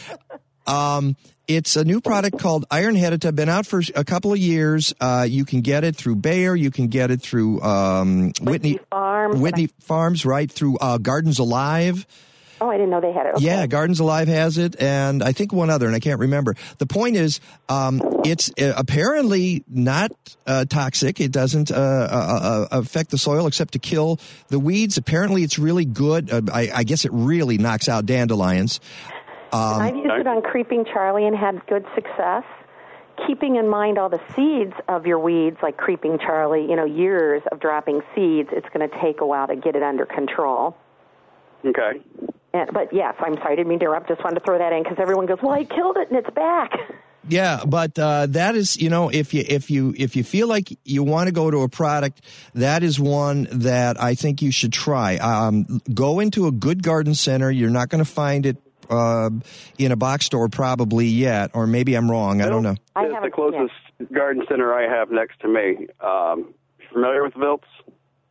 Um, it's a new product called Iron Hedita, been out for a couple of years. Uh, you can get it through Bayer. You can get it through um, Whitney, Whitney Farms. Whitney Farms, right, through uh, Gardens Alive. Oh, I didn't know they had it. Okay. Yeah, Gardens Alive has it, and I think one other, and I can't remember. The point is, um, it's uh, apparently not uh, toxic. It doesn't uh, uh, uh, affect the soil except to kill the weeds. Apparently, it's really good. Uh, I, I guess it really knocks out dandelions. Um, I've used it on Creeping Charlie and had good success. Keeping in mind all the seeds of your weeds, like Creeping Charlie, you know, years of dropping seeds, it's going to take a while to get it under control. Okay. And, but yes, I'm sorry, I didn't mean to interrupt. Just wanted to throw that in because everyone goes, "Well, I killed it and it's back." Yeah, but uh, that is, you know, if you if you if you feel like you want to go to a product, that is one that I think you should try. Um, go into a good garden center. You're not going to find it uh, in a box store probably yet, or maybe I'm wrong. I don't know. It's the closest garden center I have next to me. Um, familiar with Vilts?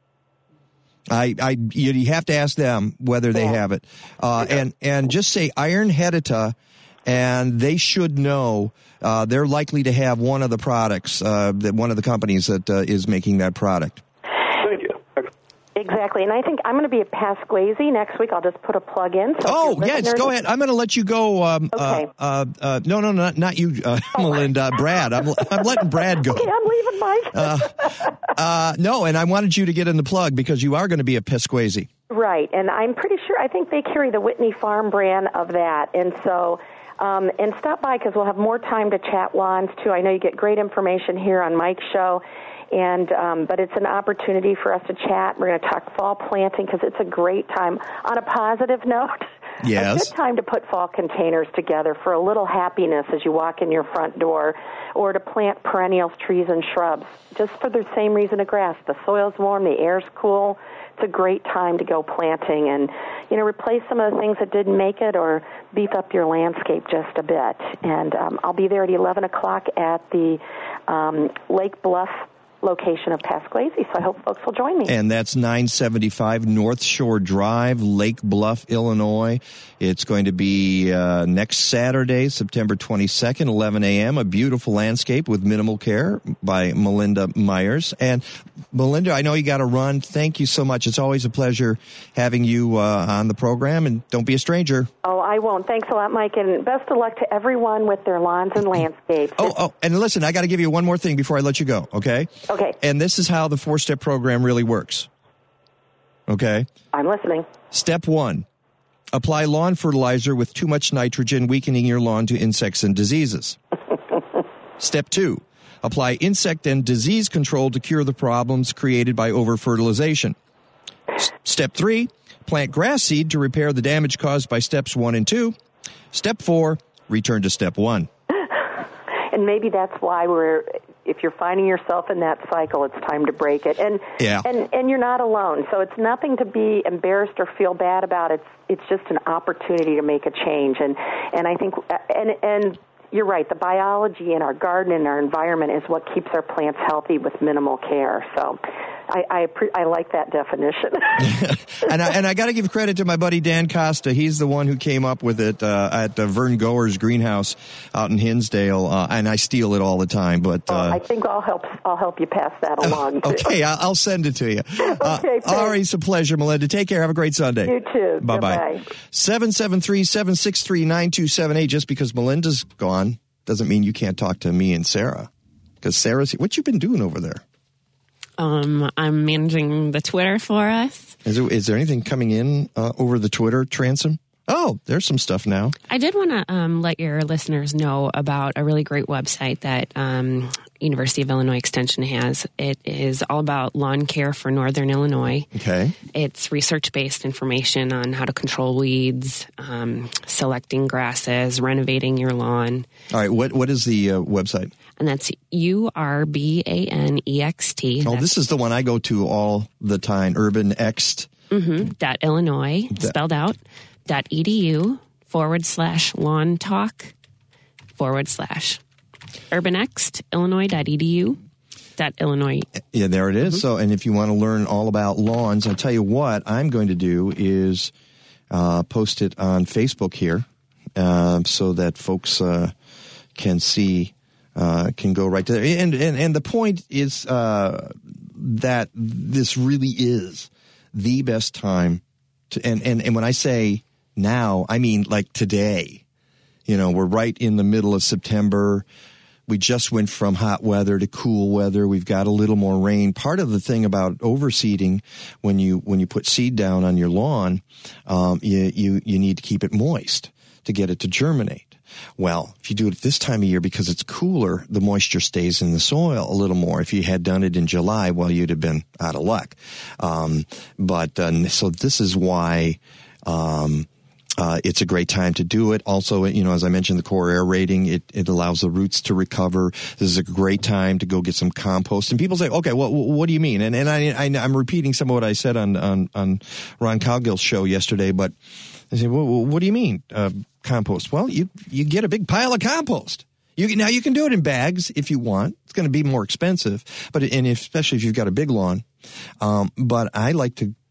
I, I, you, you have to ask them whether they Yeah. have it, uh, and and just say Iron Hedita, and they should know. Uh, they're likely to have one of the products, uh, that one of the companies that uh, is making that product. Thank you. Exactly. And I think I'm going to be at Pasquazi next week. I'll just put a plug in. So Oh, if your yes, listeners- go ahead. I'm going to let you go. Um, Okay. Uh, uh, uh, no, no, not not you, uh, Melinda. Brad. I'm I'm letting Brad go. Okay, I'm leaving Mike. Uh, uh, no, and I wanted you to get in the plug because you are going to be at Pasquazi. Right, and I'm pretty sure, I think they carry the Whitney Farm brand of that. And so, um, and stop by because we'll have more time to chat lawns, too. I know you get great information here on Mike's show. And um, but it's an opportunity for us to chat. We're going to talk fall planting because it's a great time. On a positive note, Yes. a good time to put fall containers together for a little happiness as you walk in your front door, or to plant perennials, trees, and shrubs, just for the same reason of grass. The soil's warm, the air's cool. It's a great time to go planting and, you know, replace some of the things that didn't make it or beef up your landscape just a bit. And um, I'll be there at eleven o'clock at the um, Lake Bluff location of Pasquazi, so I hope folks will join me. And that's nine seventy-five North Shore Drive, Lake Bluff, Illinois. It's going to be uh, next Saturday, September twenty-second, eleven a.m., a beautiful landscape with minimal care by Melinda Myers. And Melinda, I know you got to run. Thank you so much. It's always a pleasure having you uh, on the program, and don't be a stranger. Oh, I won't. Thanks a lot, Mike, and best of luck to everyone with their lawns and landscapes. Oh, oh, and listen, I got to give you one more thing before I let you go, okay? Okay. And this is how the four-step program really works, okay? I'm listening. Step one, apply lawn fertilizer with too much nitrogen, weakening your lawn to insects and diseases. Step two, apply insect and disease control to cure the problems created by over-fertilization. S- Step three, plant grass seed to repair the damage caused by steps one and two. Step four, return to step one. And maybe that's why we're, if you're finding yourself in that cycle, it's time to break it. And Yeah. and and you're not alone. So it's nothing to be embarrassed or feel bad about. It's it's just an opportunity to make a change. And and I think and and you're right. The biology in our garden and our environment is what keeps our plants healthy with minimal care. So I I, appre- I like that definition. And I, and I got to give credit to my buddy Dan Costa. He's the one who came up with it uh, at uh, Vern Goer's greenhouse out in Hinsdale, uh, and I steal it all the time. But uh, I think I'll help I'll help you pass that along. Too. okay, I'll, I'll send it to you. Uh, Okay, all right, it's a pleasure, Melinda. Take care. Have a great Sunday. You too. Bye bye. Goodbye. Seven seven three seven six three nine two seven eight. Just because Melinda's gone doesn't mean you can't talk to me and Sarah. Because Sarah's here. What you been doing over there? Um, I'm managing the Twitter for us. Is there, is there anything coming in uh, over the Twitter transom? Oh, there's some stuff now. I did want to um, let your listeners know about a really great website that um, University of Illinois Extension has. It is all about lawn care for Northern Illinois. Okay. It's research-based information on how to control weeds, um, selecting grasses, renovating your lawn. All right. What what is the uh, website? And that's U R B A N E X T. Oh, this is the one I go to all the time. Urban X. Mm-hmm. Dot Illinois, That- spelled out. Dot edu forward slash lawn talk forward slash urbanext Illinois dot edu dot Illinois. Yeah, there it is. Mm-hmm. So, and if you want to learn all about lawns, I'll tell you what I'm going to do is uh, post it on Facebook here uh, so that folks uh, can see, uh, can go right to there. And, and, and the point is uh, that this really is the best time to, and, and, and when I say now, I mean like today. You know, we're right in the middle of September. We just went from hot weather to cool weather. We've got a little more rain. Part of the thing about overseeding, when you when you put seed down on your lawn, um, you, you you need to keep it moist to get it to germinate. Well, if you do it this time of year because it's cooler, the moisture stays in the soil a little more. If you had done it in July, well, you'd have been out of luck. Um, but uh, so this is why. Um, Uh, it's a great time to do it. Also, you know, as I mentioned, the core air rating, it, it allows the roots to recover. This is a great time to go get some compost. And people say, okay, well, what do you mean? And, and I, I, I'm repeating some of what I said on, on, on Ron Cowgill's show yesterday, but I say, well, what do you mean, uh, compost? Well, you, you get a big pile of compost. You can, now you can do it in bags if you want. It's going to be more expensive, but, and especially if you've got a big lawn. Um, but I like to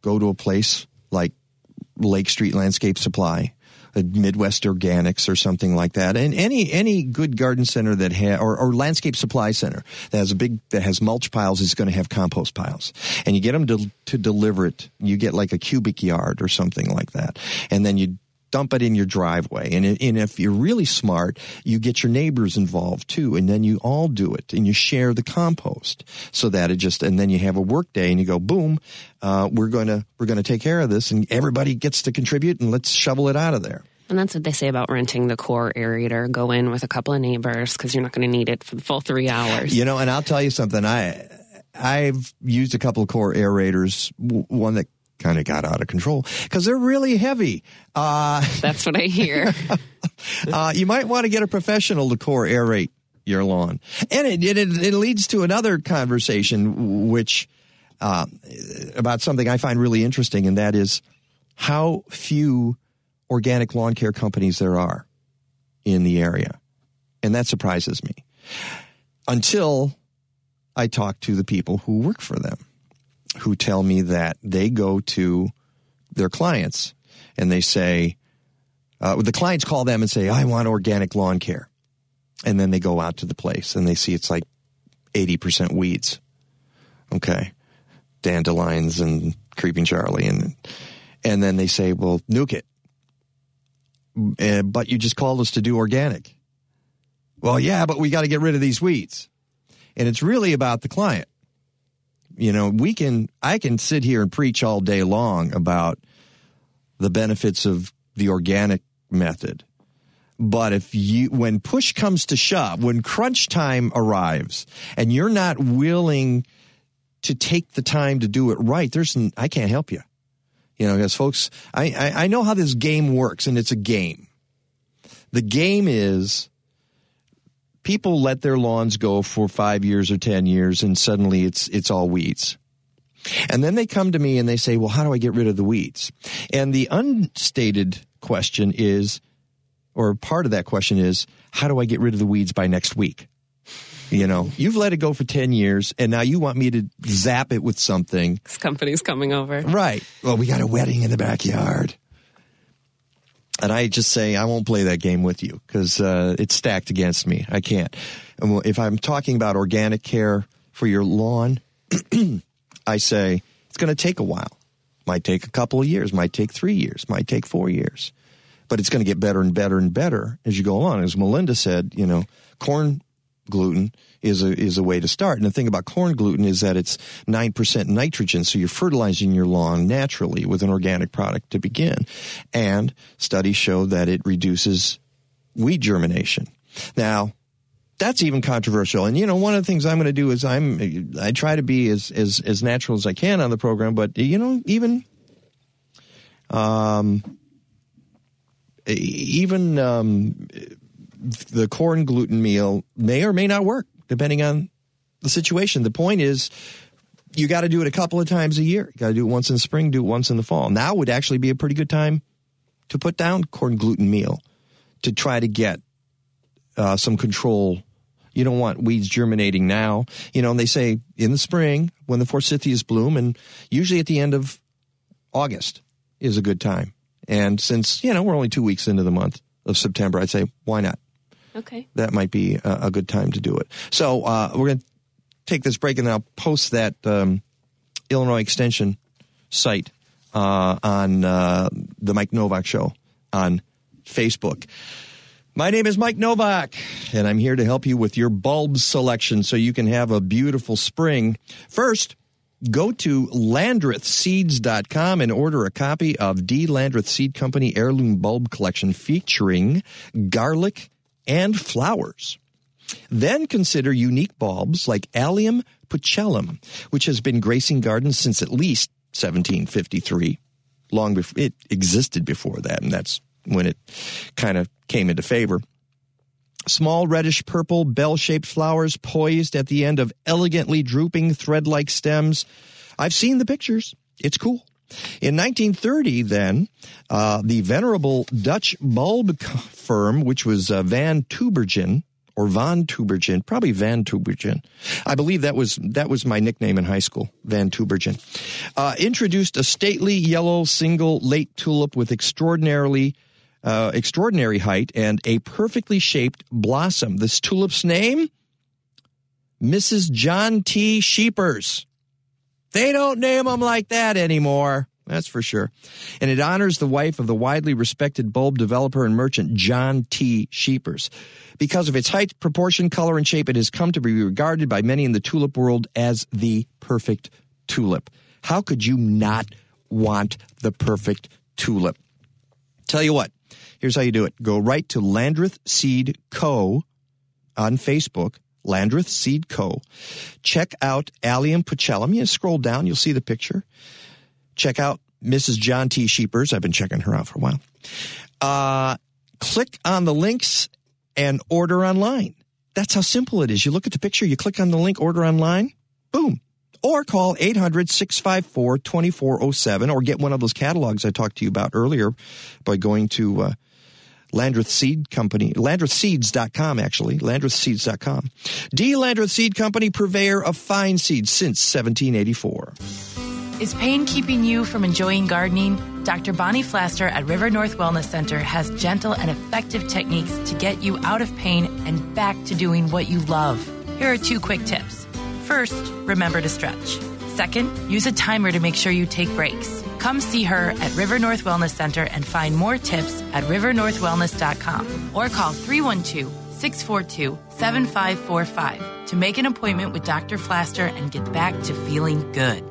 go to a place like Lake Street Landscape Supply, a Midwest Organics or something like that, and any any good garden center that ha- or, or landscape supply center that has a big that has mulch piles is going to have compost piles, and you get them to to deliver it. You get like a cubic yard or something like that, and then you dump it in your driveway. And, and if you're really smart, you get your neighbors involved too, and then you all do it, and you share the compost so that it just, and then you have a work day, and you go, boom, uh, we're going to we're going to take care of this, and everybody gets to contribute, and let's shovel it out of there. And that's what they say about renting the core aerator. Go in with a couple of neighbors because you're not going to need it for the full three hours. You know, and I'll tell you something. I I've used a couple of core aerators, one that kind of got out of control because they're really heavy. Uh, That's what I hear. uh, you might want to get a professional to core aerate your lawn. And it, it, it leads to another conversation, which uh, about something I find really interesting, and that is how few organic lawn care companies there are in the area. And that surprises me until I talk to the people who work for them, who tell me that they go to their clients and they say, uh, the clients call them and say, I want organic lawn care. And then they go out to the place and they see it's like eighty percent weeds. Okay. Dandelions and creeping Charlie. And, and then they say, well, nuke it. Uh, but you just called us to do organic. Well, yeah, but we got to get rid of these weeds. And it's really about the client. You know, we can, I can sit here and preach all day long about the benefits of the organic method. But if you, when push comes to shove, when crunch time arrives and you're not willing to take the time to do it right, there's, I can't help you. You know, because folks, I, I, I know how this game works, and it's a game. The game is people let their lawns go for five years or ten years, and suddenly it's it's all weeds. And then they come to me and they say, well, how do I get rid of the weeds? And the unstated question is, or part of that question is, how do I get rid of the weeds by next week? You know, you've let it go for ten years, and now you want me to zap it with something. This company's coming over. Right. Well, we got a wedding in the backyard. And I just say, I won't play that game with you because uh, it's stacked against me. I can't. And if I'm talking about organic care for your lawn, I say it's going to take a while. Might take a couple of years, might take three years, might take four years. But it's going to get better and better and better as you go along. As Melinda said, you know, corn gluten is a is a way to start. And the thing about corn gluten is that it's nine percent nitrogen, so you're fertilizing your lawn naturally with an organic product to begin. And studies show that it reduces weed germination. Now, that's even controversial. And, you know, one of the things I'm going to do is I'm I try to be as, as, as natural as I can on the program, but, you know, even um, even um, the corn gluten meal may or may not work, depending on the situation. The point is, you got to do it a couple of times a year. You got to do it once in the spring, do it once in the fall. Now would actually be a pretty good time to put down corn gluten meal to try to get uh, some control. You don't want weeds germinating now. You know, and they say in the spring when the forsythias bloom, and usually at the end of August is a good time. And since, you know, we're only two weeks into the month of September, I'd say, why not? Okay. That might be a, a good time to do it. So uh, we're going to take this break, and then I'll post that um, Illinois Extension site uh, on uh, the Mike Novak Show on Facebook. My name is Mike Novak, and I'm here to help you with your bulb selection so you can have a beautiful spring. First, go to landreth seeds dot com and order a copy of D. Landreth Seed Company Heirloom Bulb Collection featuring garlic and flowers. Then consider unique bulbs like Allium pucellum, which has been gracing gardens since at least seventeen fifty-three. Long before it existed before that, and that's when it kind of came into favor. Small reddish purple bell-shaped flowers poised at the end of elegantly drooping thread-like stems. I've seen the pictures. It's cool. In nineteen thirty, then, uh, the venerable Dutch bulb firm, which was uh, Van Tubergen, or Von Tubergen, probably Van Tubergen. I believe that was that was my nickname in high school, Van Tubergen. Uh, introduced a stately yellow single late tulip with extraordinarily uh, extraordinary height and a perfectly shaped blossom. This tulip's name, Missus John T. Sheepers. They don't name them like that anymore. That's for sure. And it honors the wife of the widely respected bulb developer and merchant John T. Sheepers. Because of its height, proportion, color, and shape, it has come to be regarded by many in the tulip world as the perfect tulip. How could you not want the perfect tulip? Tell you what, here's how you do it. Go right to Landreth Seed Co. on Facebook. Landreth Seed Co. Check out Allium pucellum. You scroll down, you'll see the picture. Check out Missus John T. Sheepers. I've been checking her out for a while. Uh, click on the links and order online. That's how simple it is. You look at the picture, you click on the link, order online, boom. Or call eight hundred, six five four, two four zero seven or get one of those catalogs I talked to you about earlier by going to uh, Landreth Seed Company, landreth seeds dot com, actually, landreth seeds dot com. D. Landreth Seed Company, purveyor of fine seeds since seventeen eighty-four. Is pain keeping you from enjoying gardening? Doctor Bonnie Flaster at River North Wellness Center has gentle and effective techniques to get you out of pain and back to doing what you love. Here are two quick tips. First, remember to stretch. Second, use a timer to make sure you take breaks. Come see her at River North Wellness Center and find more tips at river north wellness dot com or call three one two, six four two, seven five four five to make an appointment with Doctor Flaster and get back to feeling good.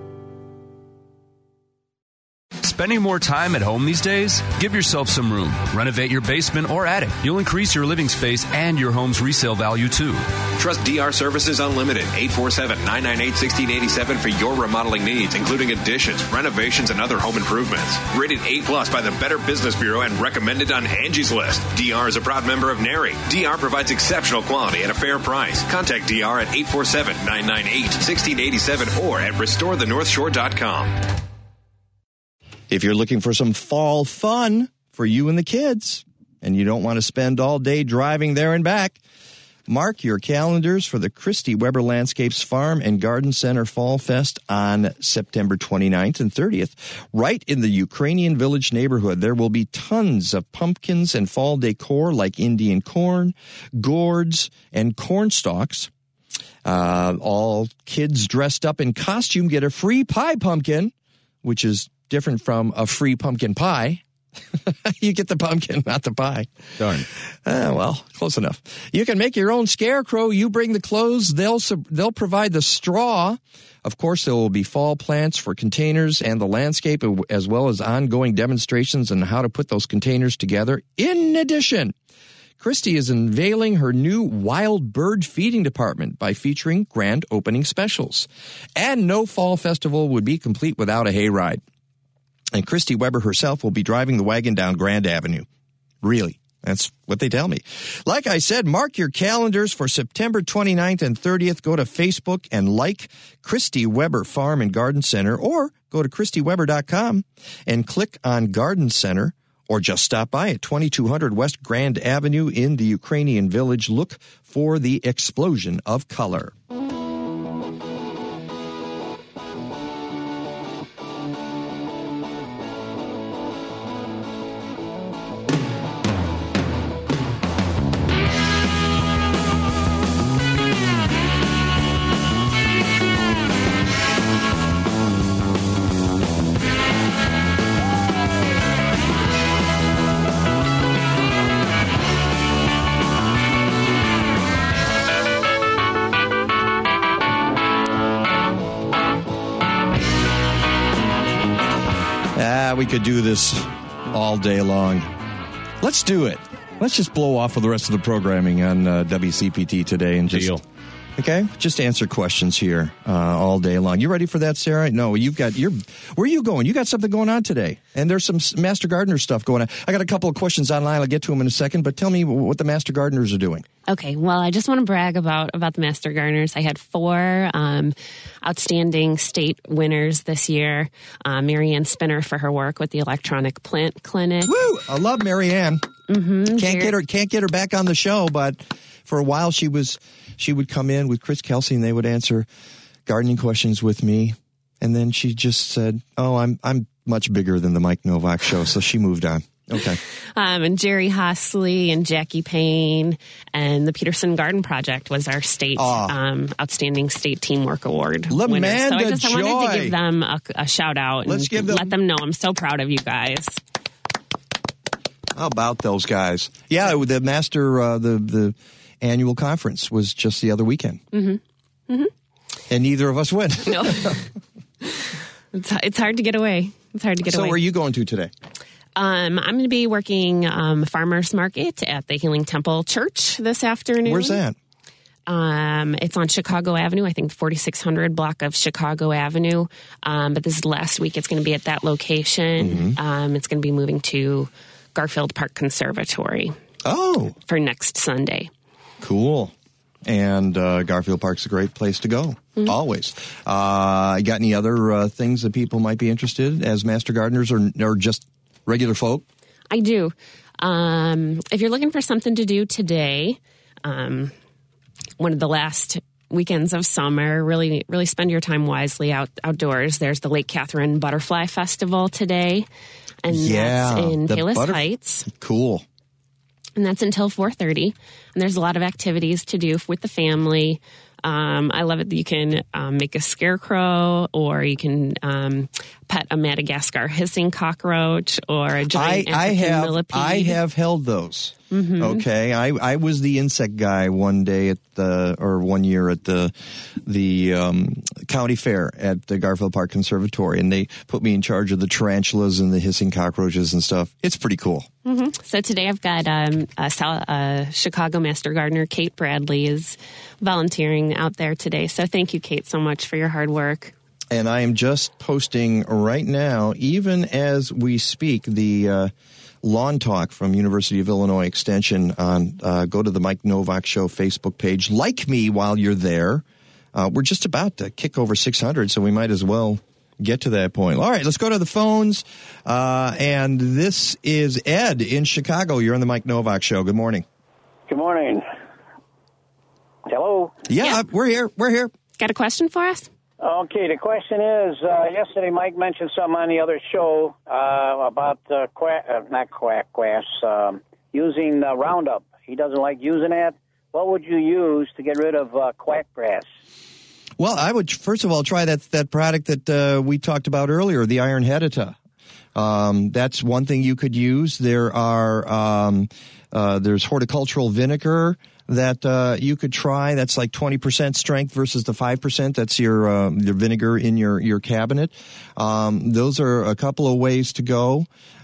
Spending more time at home these days? Give yourself some room. Renovate your basement or attic. You'll increase your living space and your home's resale value, too. Trust D R Services Unlimited, eight four seven, nine nine eight, one six eight seven for your remodeling needs, including additions, renovations, and other home improvements. Rated A plus by the Better Business Bureau and recommended on Angie's List. D R is a proud member of NARI. D R provides exceptional quality at a fair price. Contact D R at eight four seven, nine nine eight, one six eight seven or at restore the north shore dot com. If you're looking for some fall fun for you and the kids, and you don't want to spend all day driving there and back, mark your calendars for the Christy Weber Landscapes Farm and Garden Center Fall Fest on September twenty-ninth and thirtieth. Right in the Ukrainian Village neighborhood, there will be tons of pumpkins and fall decor like Indian corn, gourds, and corn stalks. Uh, all kids dressed up in costume get a free pie pumpkin, which is different from a free pumpkin pie. You get the pumpkin, not the pie. Darn. Uh, well, close enough. You can make your own scarecrow. You bring the clothes. They'll they'll provide the straw. Of course, there will be fall plants for containers and the landscape, as well as ongoing demonstrations on how to put those containers together. In addition, Christy is unveiling her new wild bird feeding department by featuring grand opening specials. And no fall festival would be complete without a hayride. And Christy Weber herself will be driving the wagon down Grand Avenue. Really, that's what they tell me. Like I said, mark your calendars for September twenty-ninth and thirtieth. Go to Facebook and like Christy Weber Farm and Garden Center, or go to christy weber dot com and click on Garden Center, or just stop by at twenty-two hundred West Grand Avenue in the Ukrainian Village. Look for the explosion of color. We could do this all day long. Let's do it. Let's just blow off with the rest of the programming on uh, W C P T today and just Deal. Okay, just answer questions here uh, all day long. You ready for that, Sarah? No, you've got your. Where are you going? You got something going on today, and there's some Master Gardener stuff going on. I got a couple of questions online. I'll get to them in a second, but tell me what the Master Gardeners are doing. Okay, well, I just want to brag about about the Master Gardeners. I had four um, outstanding state winners this year. Uh, Marianne Spinner for her work with the Electronic Plant Clinic. Woo! I love Marianne. Mm-hmm. Can't get her. Can't get her back on the show, but for a while, she was she would come in with Chris Kelsey, and they would answer gardening questions with me. And then she just said, "Oh, I'm I'm much bigger than the Mike Novak Show," so she moved on. Okay. Um, and Jerry Hosley and Jackie Payne and the Peterson Garden Project was our state Oh. um, outstanding state teamwork award Lamanda winner. So I just I wanted to Joy. give them a, a shout out and Let's give them- let them know I'm so proud of you guys. How about those guys? Yeah, the master uh, the the annual conference was just the other weekend, Mm-hmm. Mm-hmm. and neither of us went. No. it's it's hard to get away. It's hard to get so, away. where are you going to today? Um, I'm going to be working um, farmers market at the Healing Temple Church this afternoon. Where's that? Um, it's on Chicago Avenue, I think forty-six hundred block of Chicago Avenue. Um, but this is last week. It's going to be at that location. Mm-hmm. Um, it's going to be moving to Garfield Park Conservatory. Oh, for next Sunday. Cool. And uh, Garfield Park's a great place to go, Mm-hmm. always. Uh, you got any other uh, things that people might be interested in as master gardeners or, or just regular folk? I do. Um, if you're looking for something to do today, um, one of the last weekends of summer, really, really spend your time wisely out outdoors. There's the Lake Catherine Butterfly Festival today, and Yeah, that's in the Palos butterf- Heights. Cool. And that's until four thirty. And there's a lot of activities to do with the family. Um, I love it that you can um, make a scarecrow, or you can um, pet a Madagascar hissing cockroach, or a I, giant I African have millipede. I have held those. Mhm. Okay, I, I was the insect guy one day at the or one year at the the um, county fair at the Garfield Park Conservatory, and they put me in charge of the tarantulas and the hissing cockroaches and stuff. It's pretty cool. hmm So today I've got um, a, Sal- a Chicago Master Gardener, Kate Bradley, is volunteering out there today. So thank you, Kate, so much for your hard work. And I am just posting right now, even as we speak, the uh, Lawn Talk from University of Illinois Extension on, uh, go to the Mike Novak Show Facebook page. Like me while you're there. Uh, we're just about to kick over six hundred, so we might as well get to that point. All right, let's go to the phones. Uh, and this is Ed in Chicago. You're on the Mike Novak Show. Good morning. Good morning. Hello? Yeah, we're here. We're here. Got a question for us? Okay, the question is, uh, yesterday Mike mentioned something on the other show uh, about uh, quack, uh, not quack grass, um, using uh, Roundup. He doesn't like using that. What would you use to get rid of uh, quack grass? Well, I would first of all try that that product that uh, we talked about earlier, the Iron Hedita. Um, that's one thing you could use. There are um, uh, there's horticultural vinegar that uh, you could try. That's like twenty percent strength versus the five percent. That's your uh, your vinegar in your your cabinet. Um, those are a couple of ways to go.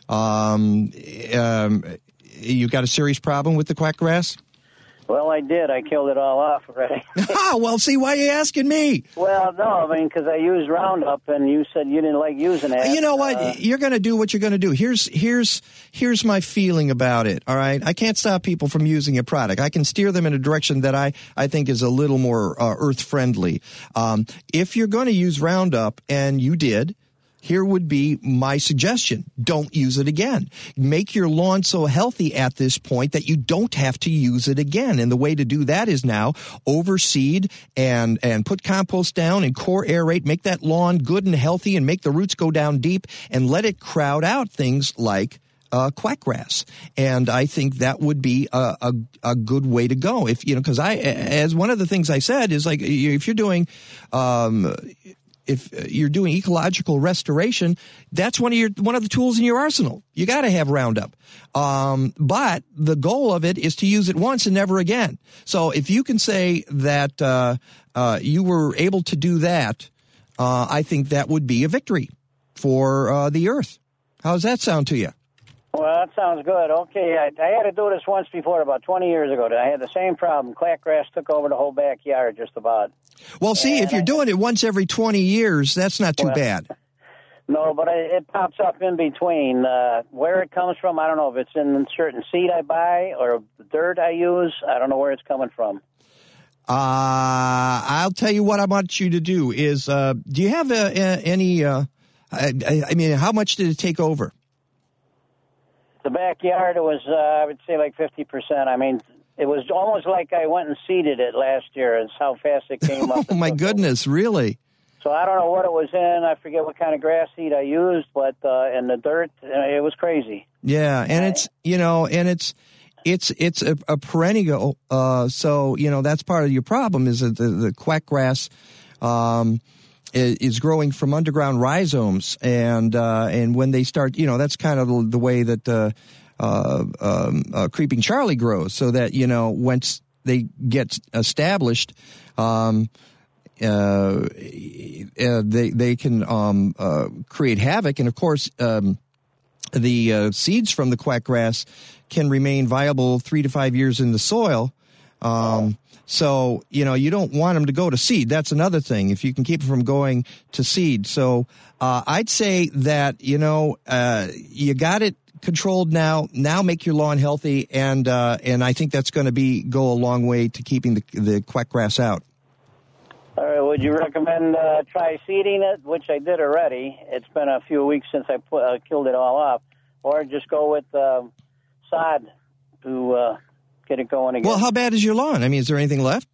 Um, um, you got a serious problem with the quackgrass? Well, I did. I killed it all off already. Oh, well, see, why are you asking me? Well, no, I mean, because I used Roundup, and you said you didn't like using it. You know what? Uh, You're going to do what you're going to do. Here's here's here's my feeling about it. All right, I can't stop people from using a product. I can steer them in a direction that I I think is a little more uh, earth friendly. Um, if you're going to use Roundup, and you did. Here would be my suggestion. Don't use it again. Make your lawn so healthy at this point that you don't have to use it again. And the way to do that is now overseed and, and put compost down and core aerate, make that lawn good and healthy and make the roots go down deep and let it crowd out things like Uh, quackgrass, and I think that would be a, a a good way to go. If you know, because I, as one of the things I said is like if you're doing, um, if you're doing ecological restoration, that's one of your one of the tools in your arsenal. You got to have Roundup, um, but the goal of it is to use it once and never again. So if you can say that uh, uh, you were able to do that, uh, I think that would be a victory for uh, the earth. How does that sound to you? Well, that sounds good. Okay, I, I had to do this once before, about twenty years ago. I had the same problem. Quackgrass took over the whole backyard just about. Well, see, and if you're I, doing it once every twenty years, that's not too well, bad. No, but I, it pops up in between. Uh, where it comes from, I don't know if it's in certain seed I buy or the dirt I use. I don't know where it's coming from. Uh, I'll tell you what I want you to do is, uh, do you have uh, any, uh, I, I mean, how much did it take over? The backyard, it was, uh, I would say, like fifty percent. I mean, It was almost like I went and seeded it last year. It's how fast it came up. Oh, my goodness, really? So I don't know what it was in. I forget what kind of grass seed I used, but uh, in the dirt, uh, it was crazy. Yeah, and it's, you know, and it's it's it's a, a perennial. Uh, so, you know, that's part of your problem is that the, the quackgrass um, is, is growing from underground rhizomes. And uh, and when they start, you know, that's kind of the, the way that uh, uh, um, uh, Creeping Charlie grows, so that, you know, once they get established, um Uh, uh, they they can um, uh, create havoc, and of course, um, the uh, seeds from the quackgrass can remain viable three to five years in the soil. Um, so you know you don't want them to go to seed. That's another thing. If you can keep them from going to seed, so uh, I'd say that you know uh, you got it controlled now. Now make your lawn healthy, and uh, and I think that's going to be go a long way to keeping the the quackgrass out. All right, would you recommend uh, try seeding it, which I did already? It's been a few weeks since I put, uh, killed it all up. Or just go with uh, sod to uh, get it going again. Well, how bad is your lawn? I mean, is there anything left?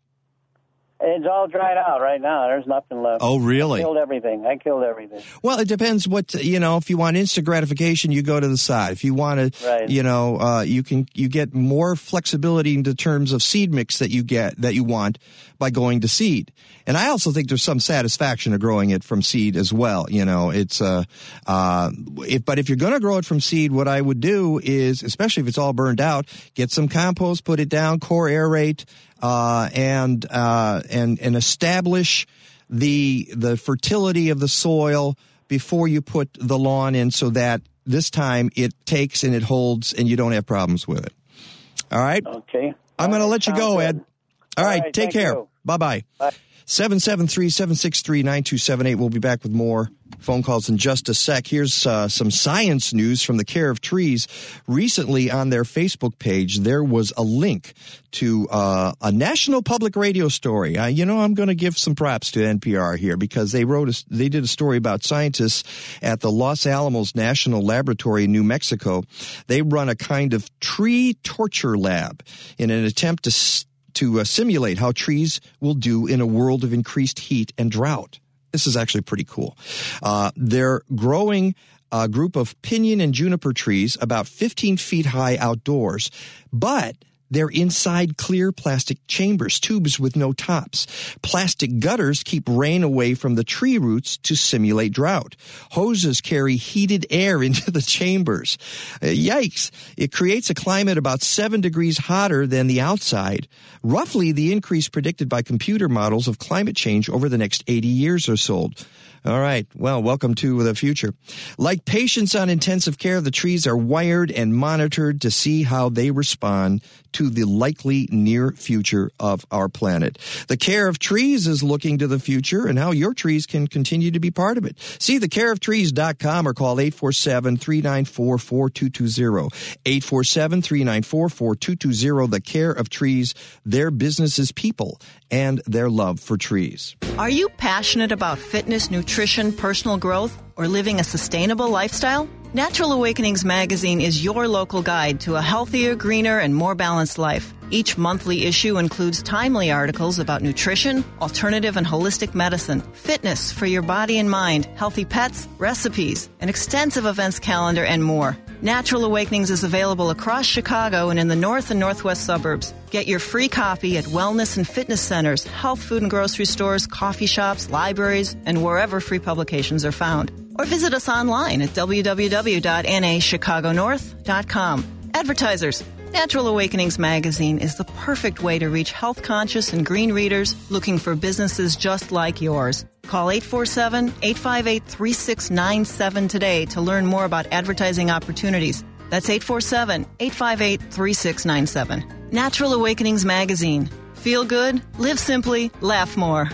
It's all dried out right now. There's nothing left. Oh, really? I killed everything. I killed everything. Well, it depends what, you know, if you want instant gratification, you go to the side. If you want to, right. you know, uh, you can, you get more flexibility in terms of seed mix that you get, that you want by going to seed. And I also think there's some satisfaction of growing it from seed as well. You know, it's, uh, uh, if, but if you're going to grow it from seed, what I would do is, especially if it's all burned out, get some compost, put it down, core aerate, Uh, and, uh, and, and establish the, the fertility of the soil before you put the lawn in so that this time it takes and it holds and you don't have problems with it. All right? Okay. I'm going to let you go, Ed. All, All right, right. Take care. Bye-bye. Bye. seven seven three, seven six three, nine two seven eight. We'll be back with more phone calls in just a sec. Here's uh, some science news from the Care of Trees. Recently on their Facebook page, there was a link to uh, a National Public Radio story. Uh, you know, I'm going to give some props to N P R here because they wrote a, they did a story about scientists at the Los Alamos National Laboratory in New Mexico. They run a kind of tree torture lab in an attempt to to uh, simulate how trees will do in a world of increased heat and drought. This is actually pretty cool. Uh, they're growing a group of pinyon and juniper trees about fifteen feet high outdoors, but they're inside clear plastic chambers, tubes with no tops. Plastic gutters keep rain away from the tree roots to simulate drought. Hoses carry heated air into the chambers. Uh, yikes. It creates a climate about seven degrees hotter than the outside, roughly the increase predicted by computer models of climate change over the next eighty years or so. All right. Well, welcome to the future. Like patients on intensive care, the trees are wired and monitored to see how they respond to the likely near future of our planet. The Care of Trees is looking to the future and how your trees can continue to be part of it. See the care of trees dot com or call eight four seven, three nine four, four two two zero. eight four seven, three nine four, four two two zero. The Care of Trees, their business is people and their love for trees. Are you passionate about fitness, nutrition, personal growth, or living a sustainable lifestyle? Natural Awakenings magazine is your local guide to a healthier, greener, and more balanced life. Each monthly issue includes timely articles about nutrition, alternative and holistic medicine, fitness for your body and mind, healthy pets, recipes, an extensive events calendar, and more. Natural Awakenings is available across Chicago and in the north and northwest suburbs. Get your free copy at wellness and fitness centers, health food and grocery stores, coffee shops, libraries, and wherever free publications are found. Or visit us online at w w w dot n a chicago north dot com. Advertisers, Natural Awakenings magazine is the perfect way to reach health-conscious and green readers looking for businesses just like yours. Call eight four seven, eight five eight, three six nine seven today to learn more about advertising opportunities. That's eight four seven, eight five eight, three six nine seven. Natural Awakenings magazine. Feel good, live simply, laugh more.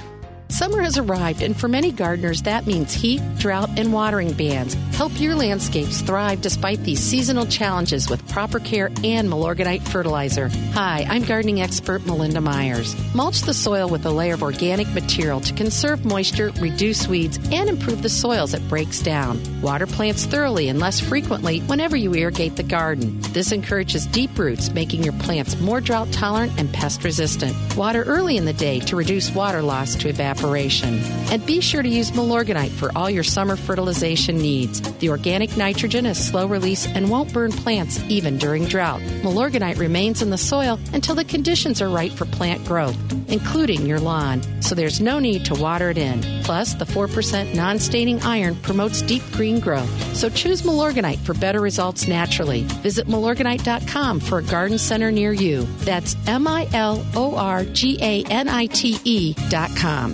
Summer has arrived, and for many gardeners, that means heat, drought, and watering bans. Help your landscapes thrive despite these seasonal challenges with proper care and Milorganite fertilizer. Hi, I'm gardening expert Melinda Myers. Mulch the soil with a layer of organic material to conserve moisture, reduce weeds, and improve the soil as it breaks down. Water plants thoroughly and less frequently whenever you irrigate the garden. This encourages deep roots, making your plants more drought tolerant and pest resistant. Water early in the day to reduce water loss to evaporation. And be sure to use Milorganite for all your summer fertilization needs. The organic nitrogen is slow release and won't burn plants even during drought. Milorganite remains in the soil until the conditions are right for plant growth, including your lawn, so there's no need to water it in. Plus, the four percent non-staining iron promotes deep green growth. So choose Milorganite for better results naturally. Visit Milorganite dot com for a garden center near you. That's M I L O R G A N I T E dot com.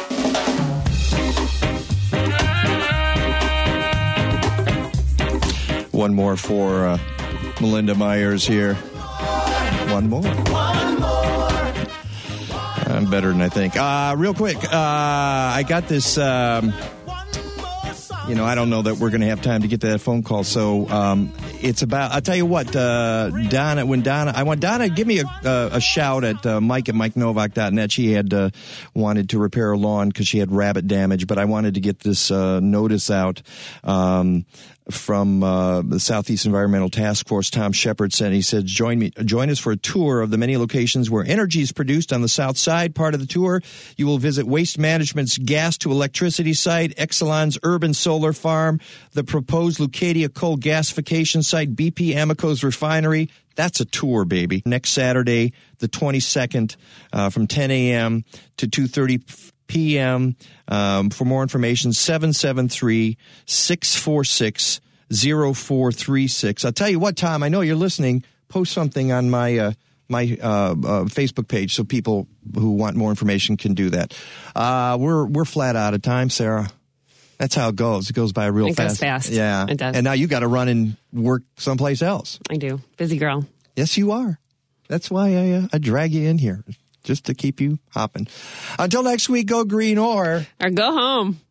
One more for uh, Melinda Myers here. One more. One more. I'm better than I think. Uh, real quick, uh, I got this. Um, you know, I don't know that we're going to have time to get to that phone call. So um, it's about. I'll tell you what, uh, Donna. When Donna, I want Donna. Give me a, uh, a shout at uh, Mike at Mike Novak dot net. She had uh, wanted to repair a lawn because she had rabbit damage, but I wanted to get this uh, notice out. Um, From uh, the Southeast Environmental Task Force, Tom Shepard said, he said, join me, join us for a tour of the many locations where energy is produced on the south side. Part of the tour, you will visit Waste Management's gas to electricity site, Exelon's urban solar farm, the proposed Leucadia coal gasification site, B P Amoco's refinery. That's a tour, baby. Next Saturday, the twenty-second, uh, from ten a.m. to two thirty p.m. Um, for more information, seven seven three, six four six, zero four three six. I'll tell you what, Tom, I know you're listening. Post something on my uh, my uh, uh, Facebook page so people who want more information can do that. Uh, we're we're flat out of time, Sarah. That's how it goes. It goes by real it fast. It goes fast. Yeah. It does. And now you got to run and work someplace else. I do. Busy girl. Yes, you are. That's why I, uh, I drag you in here, just to keep you hopping. Until next week, go green or... Or go home.